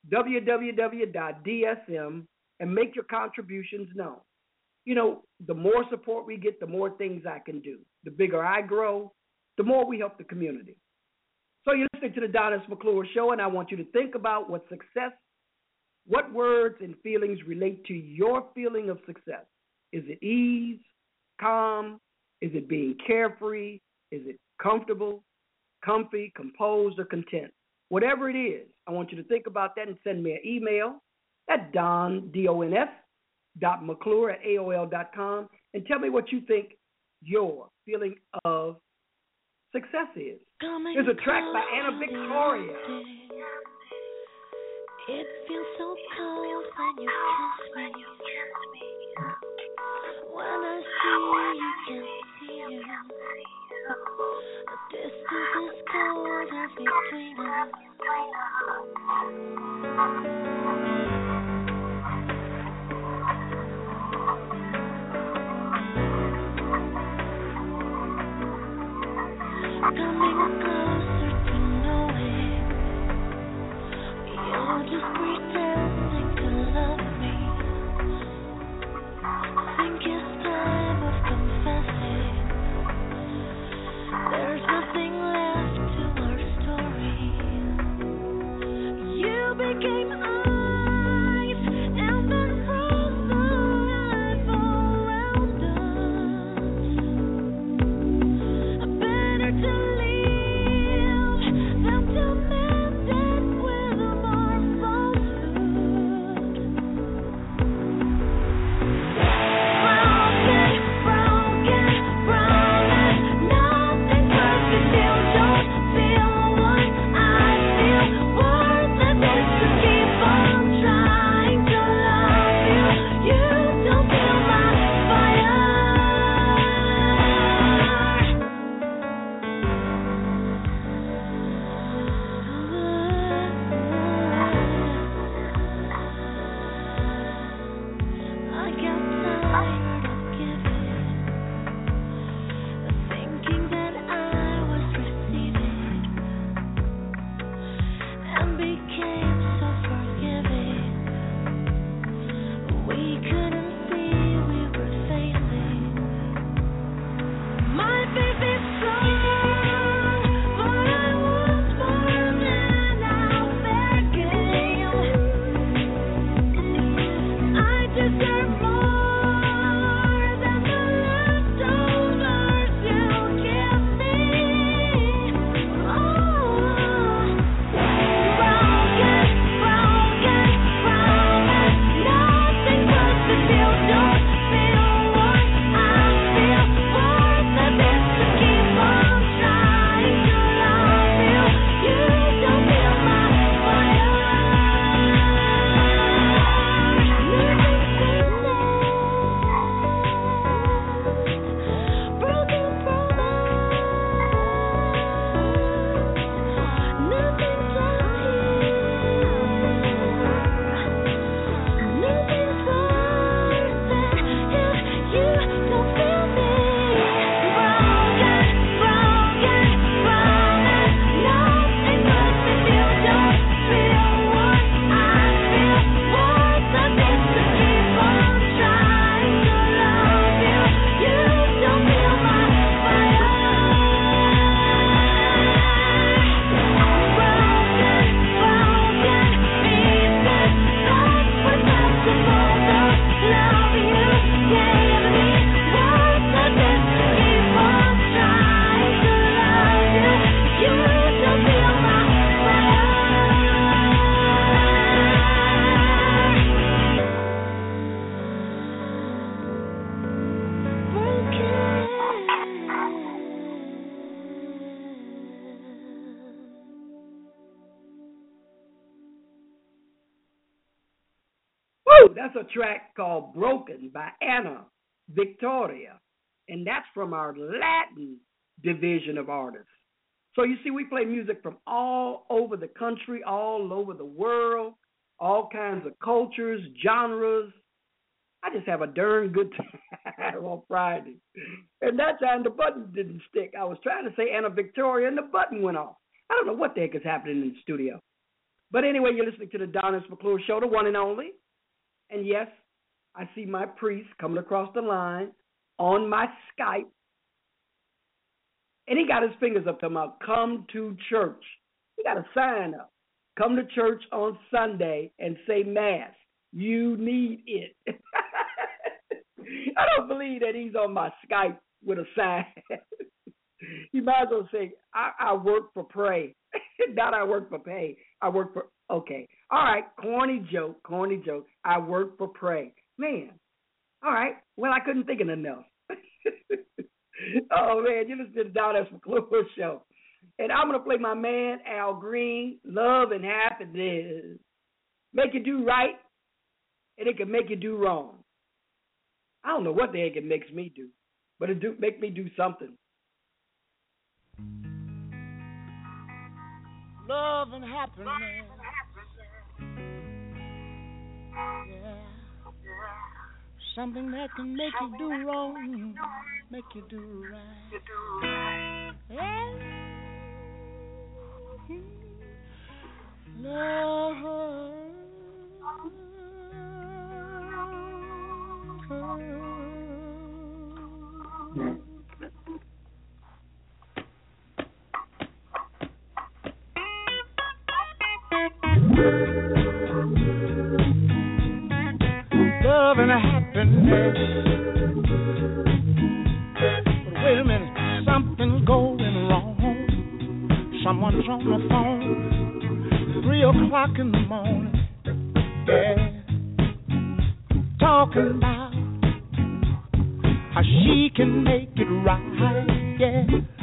www.dsm, and make your contributions known. You know, the more support we get, the more things I can do. The bigger I grow, the more we help the community. So you're listening to the Don S. McClure Show, and I want you to think about what words and feelings relate to your feeling of success. Is it ease, calm? Is it being carefree? Is it comfortable, comfy, composed, or content? Whatever it is, I want you to think about that and send me an email at don.mcclure@aol.com and tell me what you think your feeling of success is. There's a track by Anna Victoria. It feels so cold when you kiss me. When I see you, can't see you. The distance is cold as between us. Coming closer to knowing you're just pretending to love me. Think it's time of confessing. There's nothing left to our story. You became ice and then froze the life all around us. Better to leave than to mend it with more falsehood. Broken, broken, nothing perfect, still That's a track called Broken by Ana Victoria. And that's from our Latin division of artists. So you see, we play music from all over the country, all over the world, all kinds of cultures, genres. I just have a darn good time on Friday. And that time the button didn't stick. I was trying to say Ana Victoria and the button went off. I don't know what the heck is happening in the studio. But anyway, you're listening to the Donis McClure Show, the one and only. And yes, I see my priest coming across the line on my Skype. And he got his fingers up to my come to church. He got a sign up. Come to church on Sunday and say Mass. You need it. I don't believe that he's on my Skype with a sign. You might as well say, I work for pray. Not I work for pay. I work for, okay. All right, corny joke. I work for pray. Man, all right. Well, I couldn't think of enough. Oh, man, you listen to the Donis McClure Show. And I'm going to play my man, Al Green, Love and Happiness. Make you do right, and it can make you do wrong. I don't know what the heck it makes me do, but it do make me do something. Love and happiness. Yeah. Something that can make you do wrong, make you do right. Yeah. Love. Love and happiness. But wait a minute, something's going wrong. Someone's on the phone, 3 o'clock in the morning. Yeah, talking about how she can make it right. Yeah,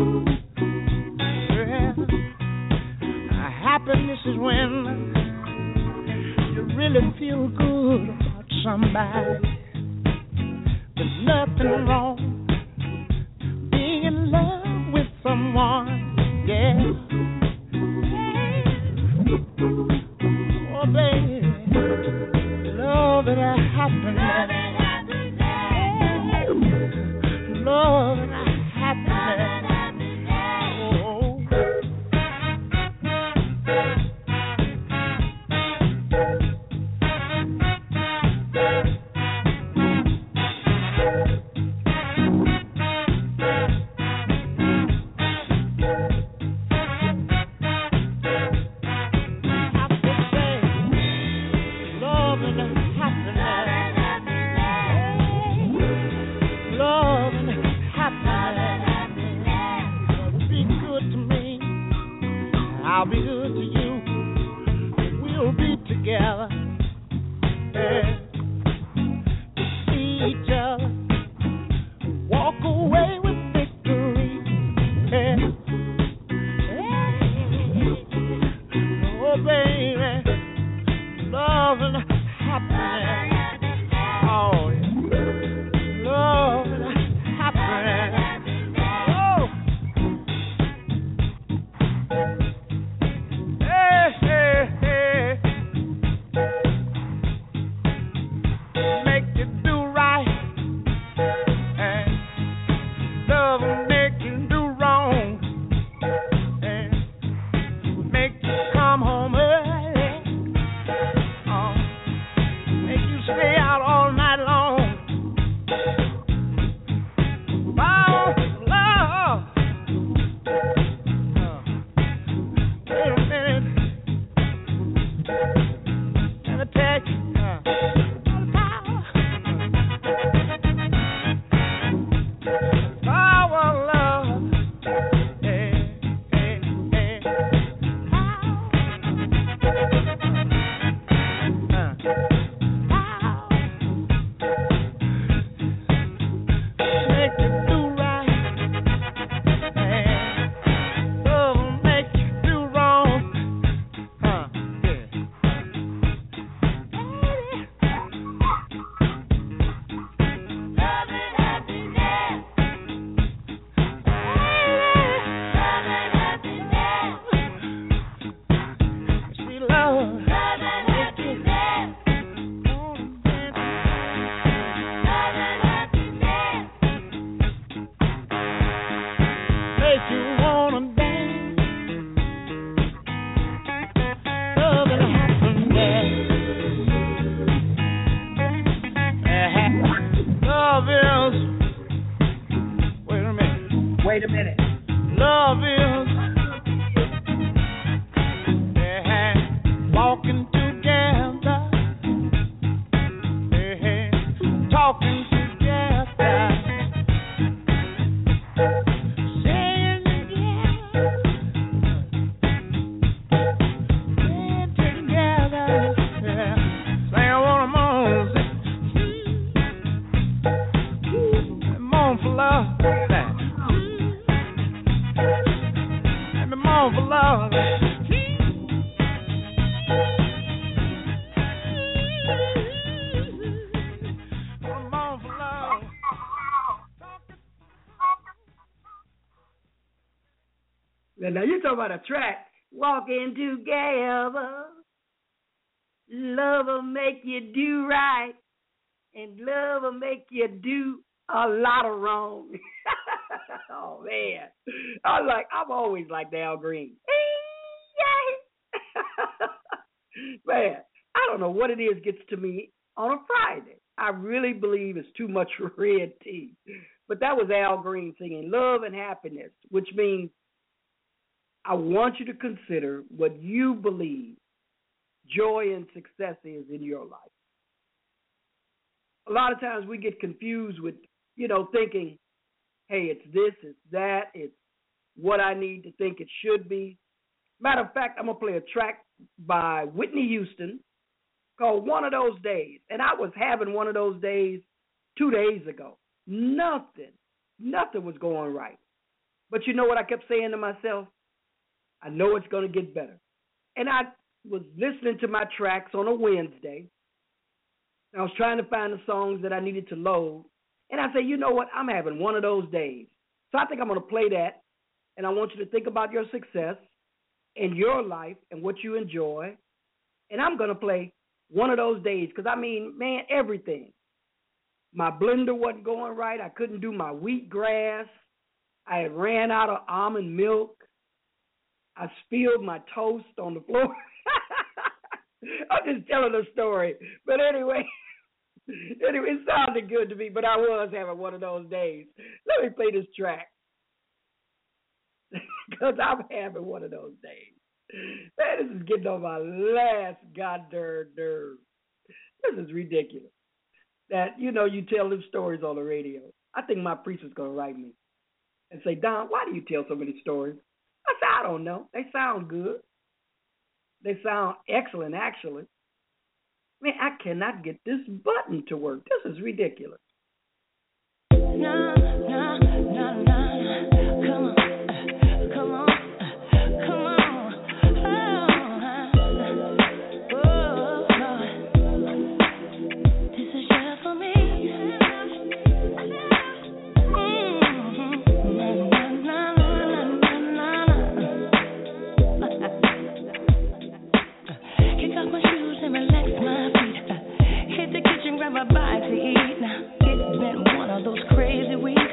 happiness is when you really feel good about somebody. There's nothing wrong being in love with someone. Yeah. Oh, baby, love and happiness. Love and happiness. I'll be good to you. We'll be together. Yeah. To see each other. Walk away with victory. Yeah. Yeah. Oh, baby. Love and happiness. Oh, yeah. Love and happiness. Oh. Love is walking together, talking together, saying together, saying what I'm on, I'm on for love. I'm on for love. Now you talking about a track, walking together. Love will make you do right, and love will make you do a lot of wrong. Oh man, I'm always like Al Green. Man, I don't know what it is gets to me on a Friday. I really believe it's too much red tea. But that was Al Green singing Love and Happiness, which means I want you to consider what you believe joy and success is in your life. A lot of times we get confused with, thinking, hey, it's this, it's that, it's what I need to think it should be. Matter of fact, I'm going to play a track by Whitney Houston called One of Those Days. And I was having one of those days 2 days ago. Nothing was going right. But you know what I kept saying to myself? I know it's going to get better. And I was listening to my tracks on a Wednesday. I was trying to find the songs that I needed to load. And I said, you know what? I'm having one of those days. So I think I'm going to play that. And I want you to think about your success in your life and what you enjoy. And I'm going to play one of those days because, man, everything. My blender wasn't going right. I couldn't do my wheatgrass. I had ran out of almond milk. I spilled my toast on the floor. I'm just telling a story. But anyway, it sounded good to me, but I was having one of those days. Let me play this track because I'm having one of those days. Man, this is getting on my last goddamn nerve. This is ridiculous. That, you tell them stories on the radio. I think my priest is going to write me and say, Don, why do you tell so many stories? I said, I don't know. They sound good. They sound excellent, actually. Man, I cannot get this button to work. This is ridiculous. No. Come on. This is just for me. Kick off my shoes and relax my feet. Hit the kitchen, grab my bite to eat. Now it's been one of those crazy weeks.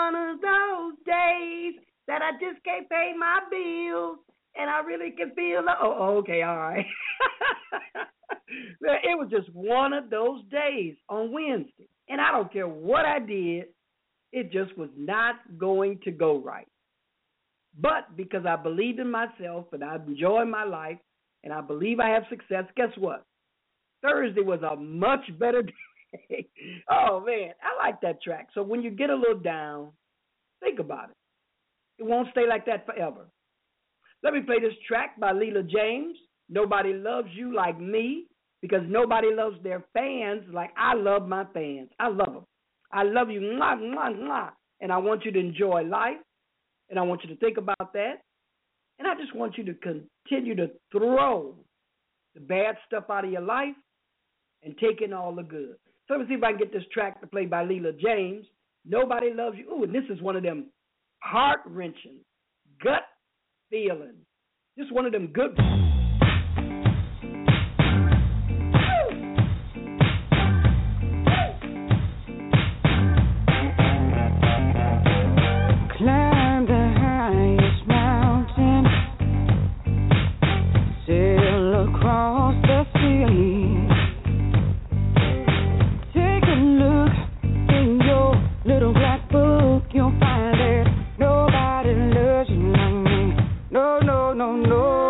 one of those days that I just can't pay my bills, and I really can feel okay, all right. It was just one of those days on Wednesday, and I don't care what I did, it just was not going to go right. But because I believe in myself and I enjoy my life and I believe I have success, guess what? Thursday was a much better day. Oh, man, I like that track. So when you get a little down, think about it. It won't stay like that forever. Let me play this track by Leela James. Nobody loves you like me, because nobody loves their fans like I love my fans. I love them. I love you, mwah, mwah, mwah. And I want you to enjoy life, and I want you to think about that. And I just want you to continue to throw the bad stuff out of your life and take in all the good. So let me see if I can get this track to play by Leela James. Nobody loves you. Ooh, and this is one of them heart-wrenching, gut feeling. Just one of them good Climb the highest mountain, sail across the sea. Take a look in your little black book, you'll find that nobody loves you like me. No, no, no, no.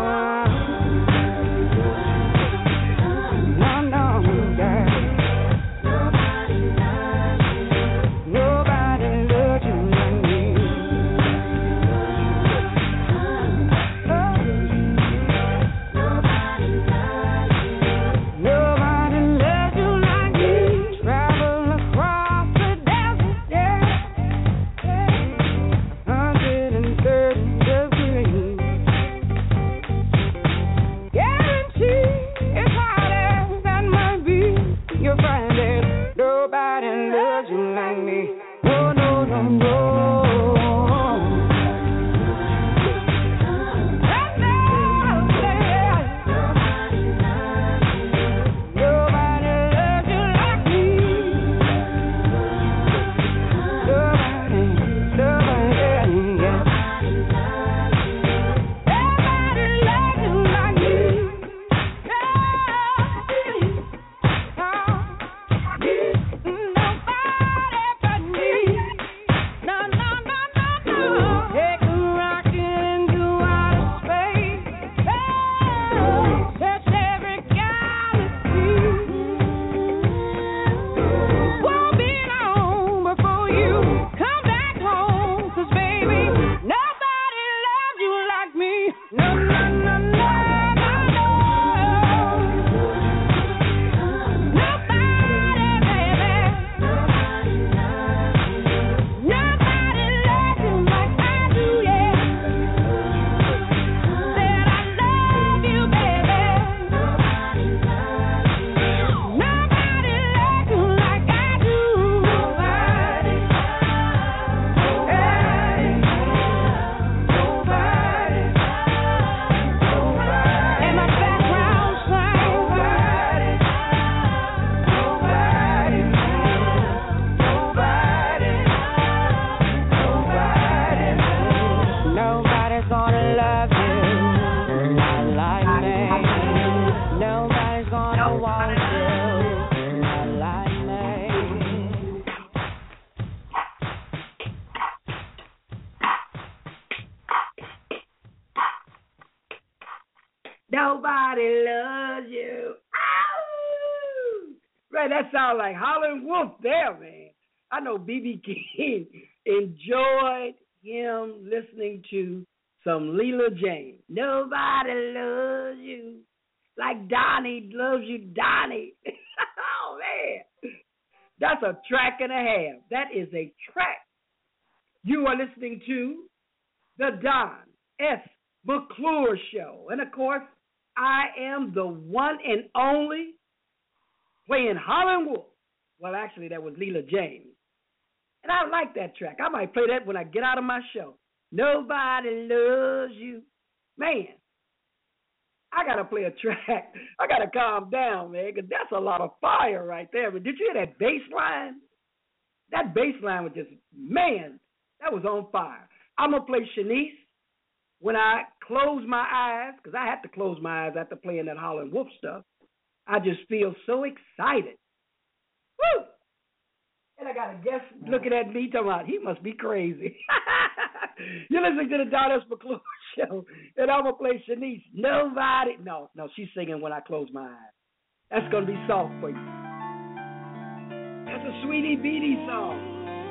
Nobody loves you. Ow! Man, that sounds like Howlin' Wolf there, man. I know B.B. King enjoyed him listening to some Leela James. Nobody loves you like Donnie loves you, Donnie. Oh, man. That's a track and a half. That is a track. You are listening to the Don S. McClure Show. And, of course, I am the one and only playing Howlin' Wolf. Well, actually, that was Leela James. And I like that track. I might play that when I get out of my show. Nobody loves you. Man, I got to play a track. I got to calm down, man, because that's a lot of fire right there. But did you hear that bass line? That bass line was just, man, that was on fire. I'm going to play Shanice when I close my eyes, because I had to close my eyes after playing that Howlin' Wolf stuff. I just feel so excited. Woo! And I got a guest looking at me talking about, he must be crazy. You're listening to the Don S. McClure Show, and I'm going to play Shanice. Nobody. No, she's singing When I Close My Eyes. That's going to be soft for you. That's a Sweetie Beattie song.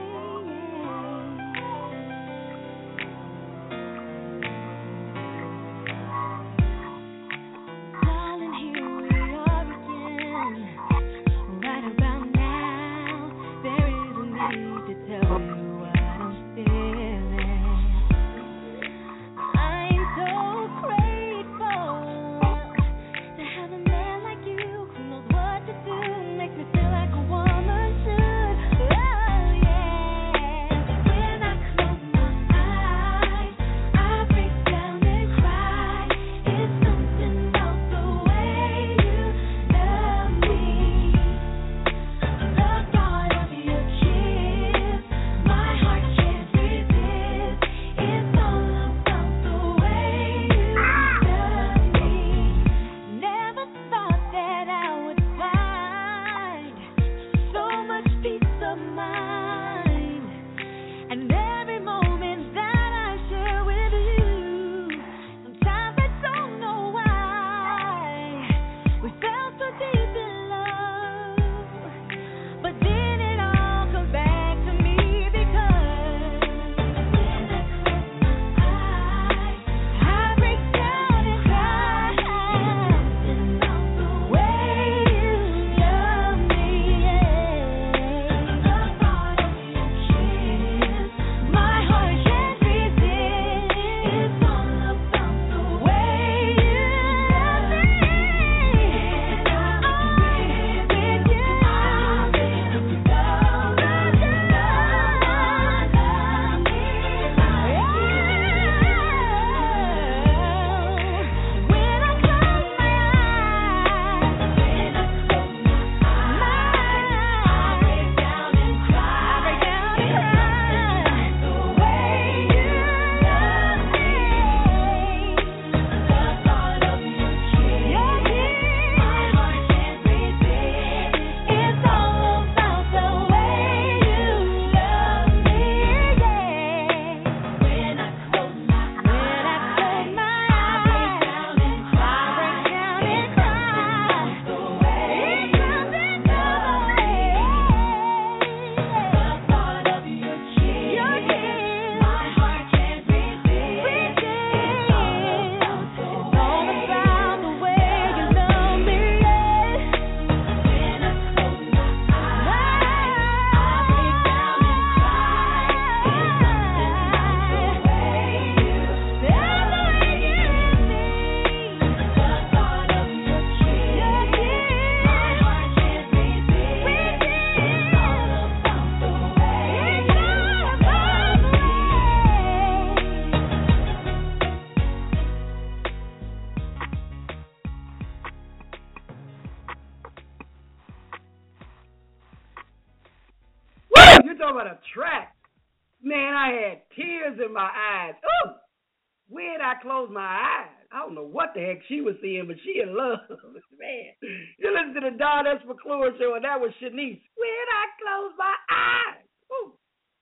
Talking about a track. Man, I had tears in my eyes. Ooh, when I closed my eyes, I don't know what the heck she was seeing, but she in love. Man, you listen to the Don S. McClure Show, and that was Shanice. When I closed my eyes. Ooh.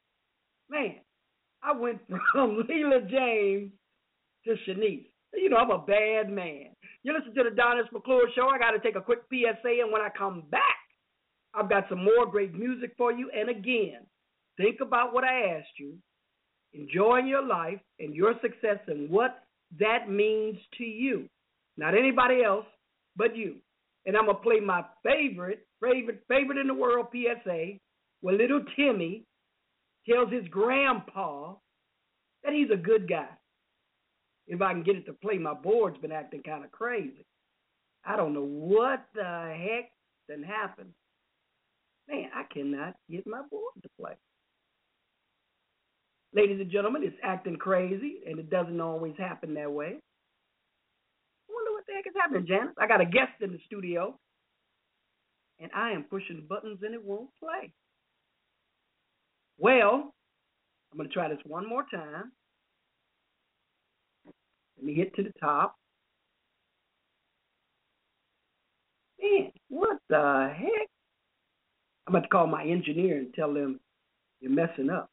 Man, I went from Leela James to Shanice. You know, I'm a bad man. You listen to the Don S. McClure Show. I got to take a quick PSA, and when I come back, I've got some more great music for you. And again, think about what I asked you. Enjoying your life and your success and what that means to you. Not anybody else, but you. And I'm going to play my favorite in the world PSA where little Timmy tells his grandpa that he's a good guy. If I can get it to play, my board's been acting kind of crazy. I don't know what the heck done happened. Man, I cannot get my board to play. Ladies and gentlemen, it's acting crazy, and it doesn't always happen that way. I wonder what the heck is happening, Janice. I got a guest in the studio, and I am pushing buttons, and it won't play. Well, I'm going to try this one more time. Let me hit to the top. Man, what the heck? I'm about to call my engineer and tell them you're messing up.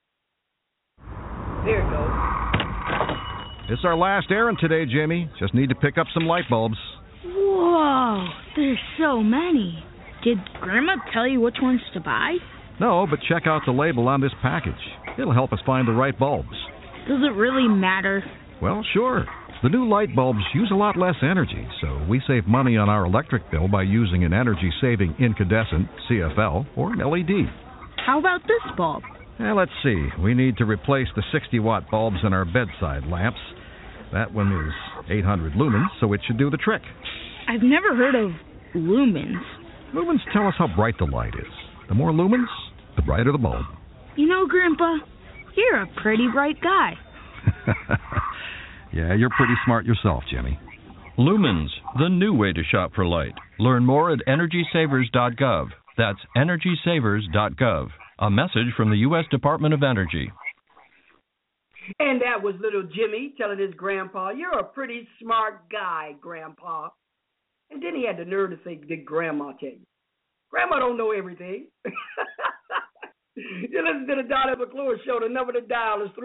There it goes. It's our last errand today, Jimmy. Just need to pick up some light bulbs. Whoa, there's so many. Did Grandma tell you which ones to buy? No, but check out the label on this package. It'll help us find the right bulbs. Does it really matter? Well, sure. The new light bulbs use a lot less energy, so we save money on our electric bill by using an energy-saving incandescent, CFL, or LED. How about this bulb? Let's see. We need to replace the 60-watt bulbs in our bedside lamps. That one is 800 lumens, so it should do the trick. I've never heard of lumens. Lumens tell us how bright the light is. The more lumens, the brighter the bulb. You know, Grandpa, you're a pretty bright guy. Yeah, you're pretty smart yourself, Jimmy. Lumens, the new way to shop for light. Learn more at EnergySavers.gov. That's EnergySavers.gov. A message from the U.S. Department of Energy. And that was little Jimmy telling his grandpa, you're a pretty smart guy, Grandpa. And then he had the nerve to say, did Grandma tell you? Grandma don't know everything. You listen to the Donnie McClure Show. The number to dial is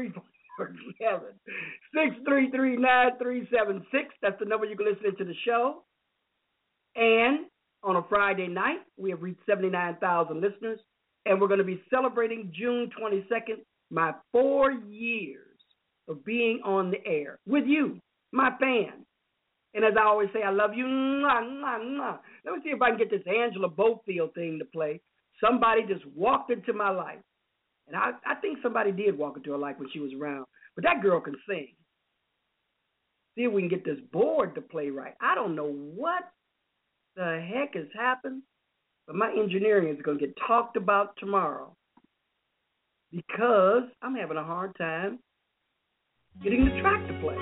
347-633-9376. That's the number you can listen to the show. And on a Friday night, we have reached 79,000 listeners. And we're going to be celebrating June 22nd, my 4 years of being on the air with you, my fans. And as I always say, I love you. Mwah, mwah, mwah. Let me see if I can get this Angela Bofield thing to play. Somebody just walked into my life. And I think somebody did walk into her life when she was around. But that girl can sing. See if we can get this board to play right. I don't know what the heck has happened, but my engineering is going to get talked about tomorrow because I'm having a hard time getting the track to play.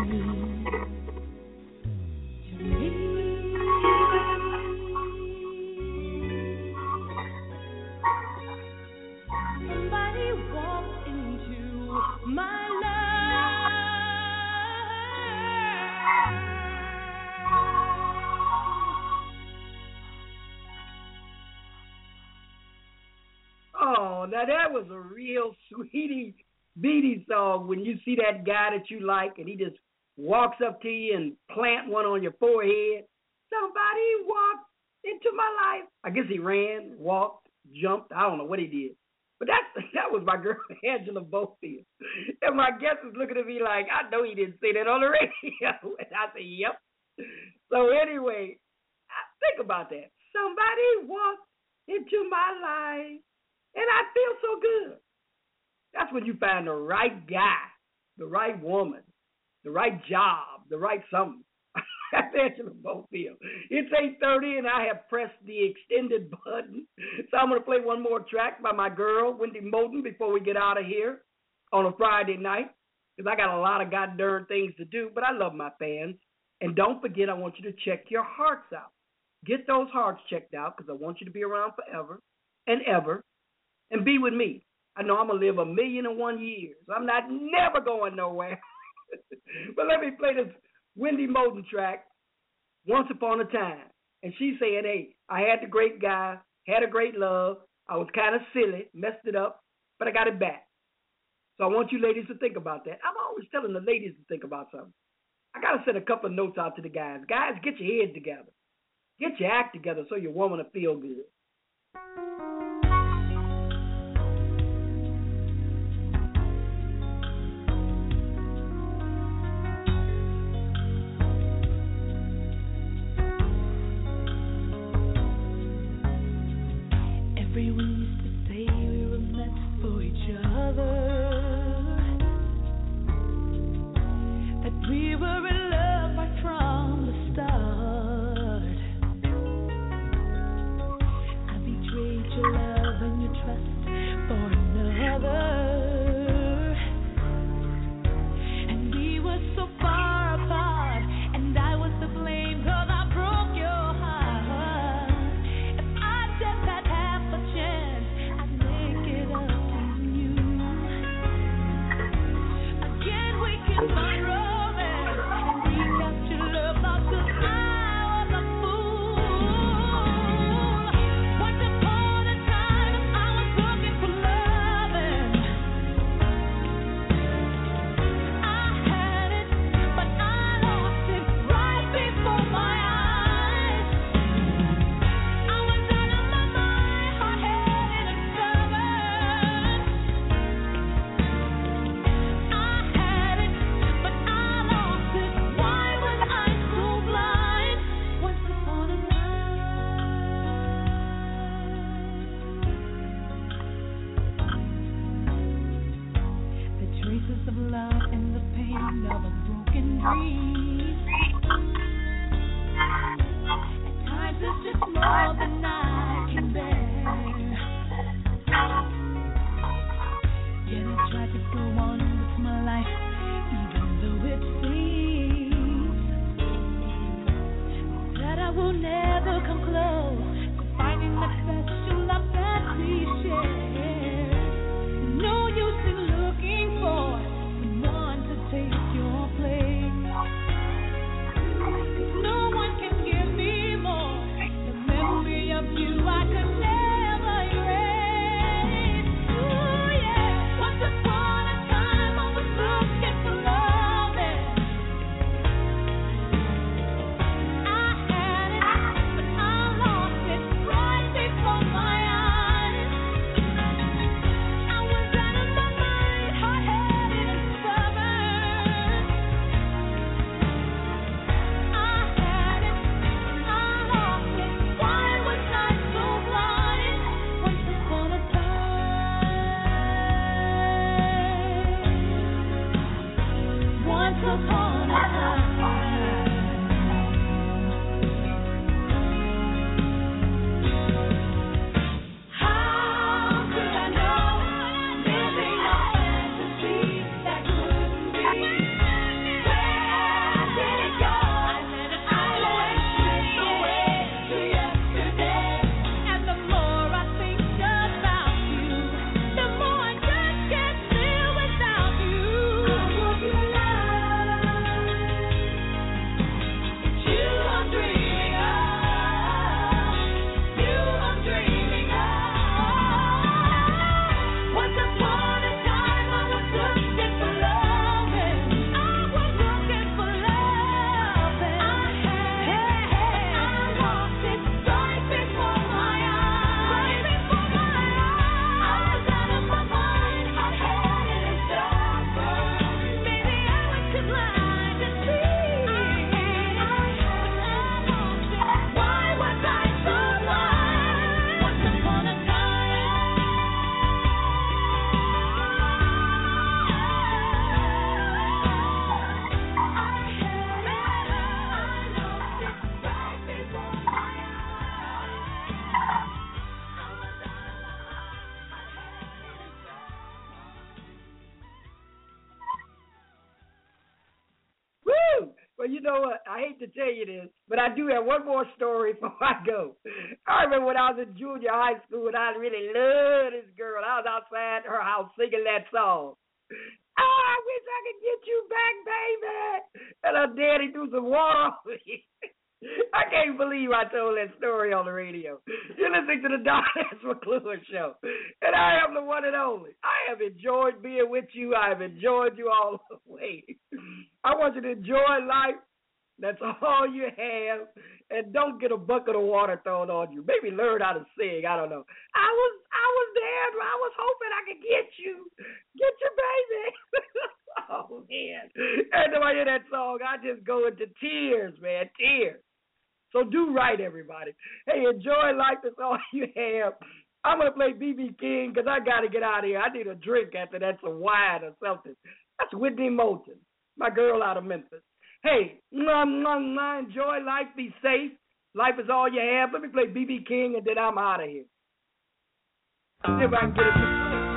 Somebody walked into my life. Oh, now that was a real sweetie beatie song when you see that guy that you like and he just walks up to you and plant one on your forehead. Somebody walked into my life. I guess he ran, walked, jumped. I don't know what he did. But that was my girl, Angela Bofield. And my guest was looking at me like, I know he didn't say that on the radio. And I said, yep. So anyway, think about that. Somebody walked into my life, and I feel so good. That's when you find the right guy, the right woman, the right job, the right something. That's Angela Bofield. It's 8:30, and I have pressed the extended button. So I'm going to play one more track by my girl, Wendy Moulton, before we get out of here on a Friday night, because I got a lot of goddamn things to do, but I love my fans. And don't forget, I want you to check your hearts out. Get those hearts checked out, because I want you to be around forever and ever and be with me. I know I'm going to live 1,000,001 years. I'm not never going nowhere. But let me play this Wendy Moulton track, Once Upon a Time. And she's saying, hey, I had the great guy, had a great love. I was kind of silly, messed it up, but I got it back. So I want you ladies to think about that. I'm always telling the ladies to think about something. I got to send a couple of notes out to the guys. Guys, get your head together. Get your act together so your woman will feel good. Everyone used to say we were meant for each other, that we were in love right from the start. I betrayed your love and your trust for another, and we were so far apart, and I was to blame 'cause I broke your heart. If I just had half a chance, I'd make it up to you. Again, we can find romance and recapture love lost 'cause I was a fool. Once upon a time, I was looking for loving. I had it, but I lost it right before my eyes. I was out of my mind, hard-headed and stubborn. I had it, but I lost it. Why was I so blind? Once upon a the traces of love and the pain of a broken dream. At times it's just more than I can bear. Yet I try to go on with my life, even though it seems that I will never come close to finding that special love that we share. No use in looking for someone to take your place. Well, you know what? I hate to tell you this, but I do have one more story before I go. I remember when I was in junior high school and I really loved this girl. I was outside her house singing that song. Oh, I wish I could get you back, baby. And her daddy threw some water on me. I can't believe I told that story on the radio. You're listening to the Don S. McClure Show. And I am the one and only. I have enjoyed being with you. I have enjoyed you all the way. I want you to enjoy life. That's all you have. And don't get a bucket of water thrown on you. Maybe learn how to sing. I don't know. I was there. I was hoping I could get you. Get your baby. Oh, man. Every time I hear that song, I just go into tears, man. Tears. So do right, everybody. Hey, enjoy life. That's all you have. I'm going to play B.B. King because I got to get out of here. I need a drink after that, some wine or something. That's Whitney Moulton, my girl out of Memphis. Hey, enjoy life. Be safe. Life is all you have. Let me play B.B. King, and then I'm out of here. See if I can get it.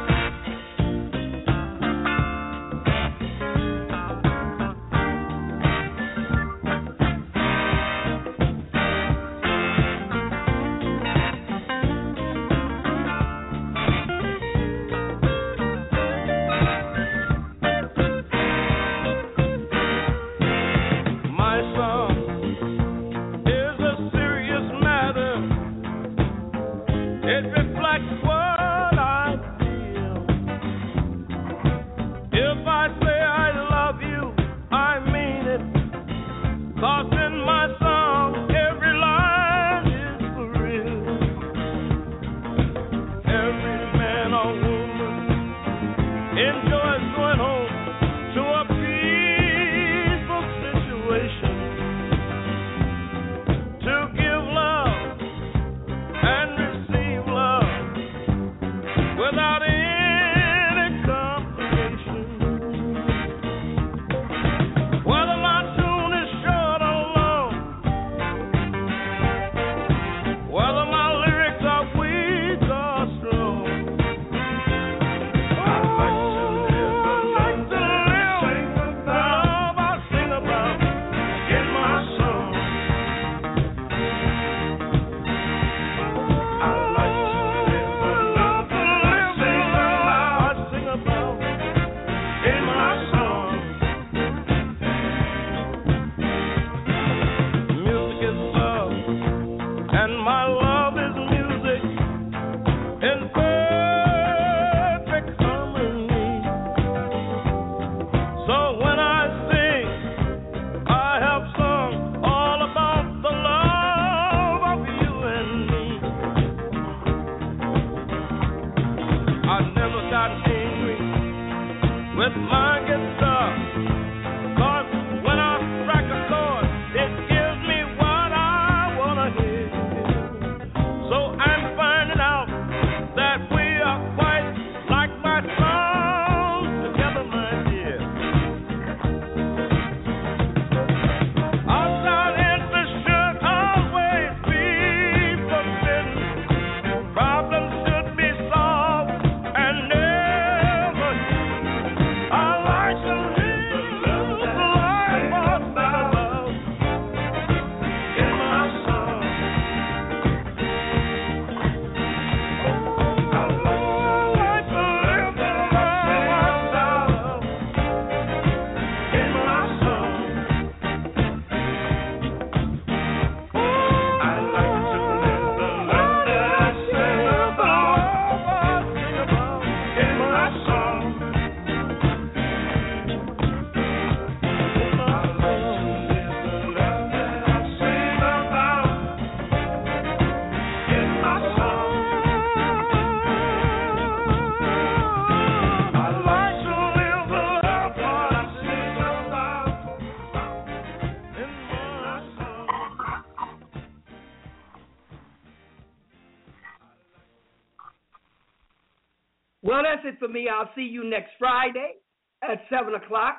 Well, that's it for me. I'll see you next Friday at 7 o'clock,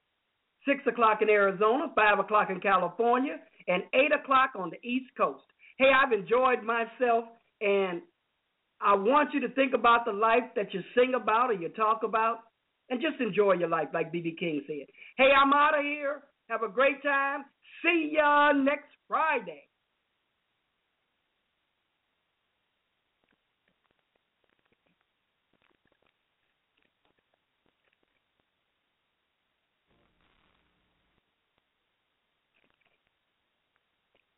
6 o'clock in Arizona, 5 o'clock in California, and 8 o'clock on the East Coast. Hey, I've enjoyed myself, and I want you to think about the life that you sing about or you talk about, and just enjoy your life like B.B. King said. Hey, I'm out of here. Have a great time. See ya next Friday.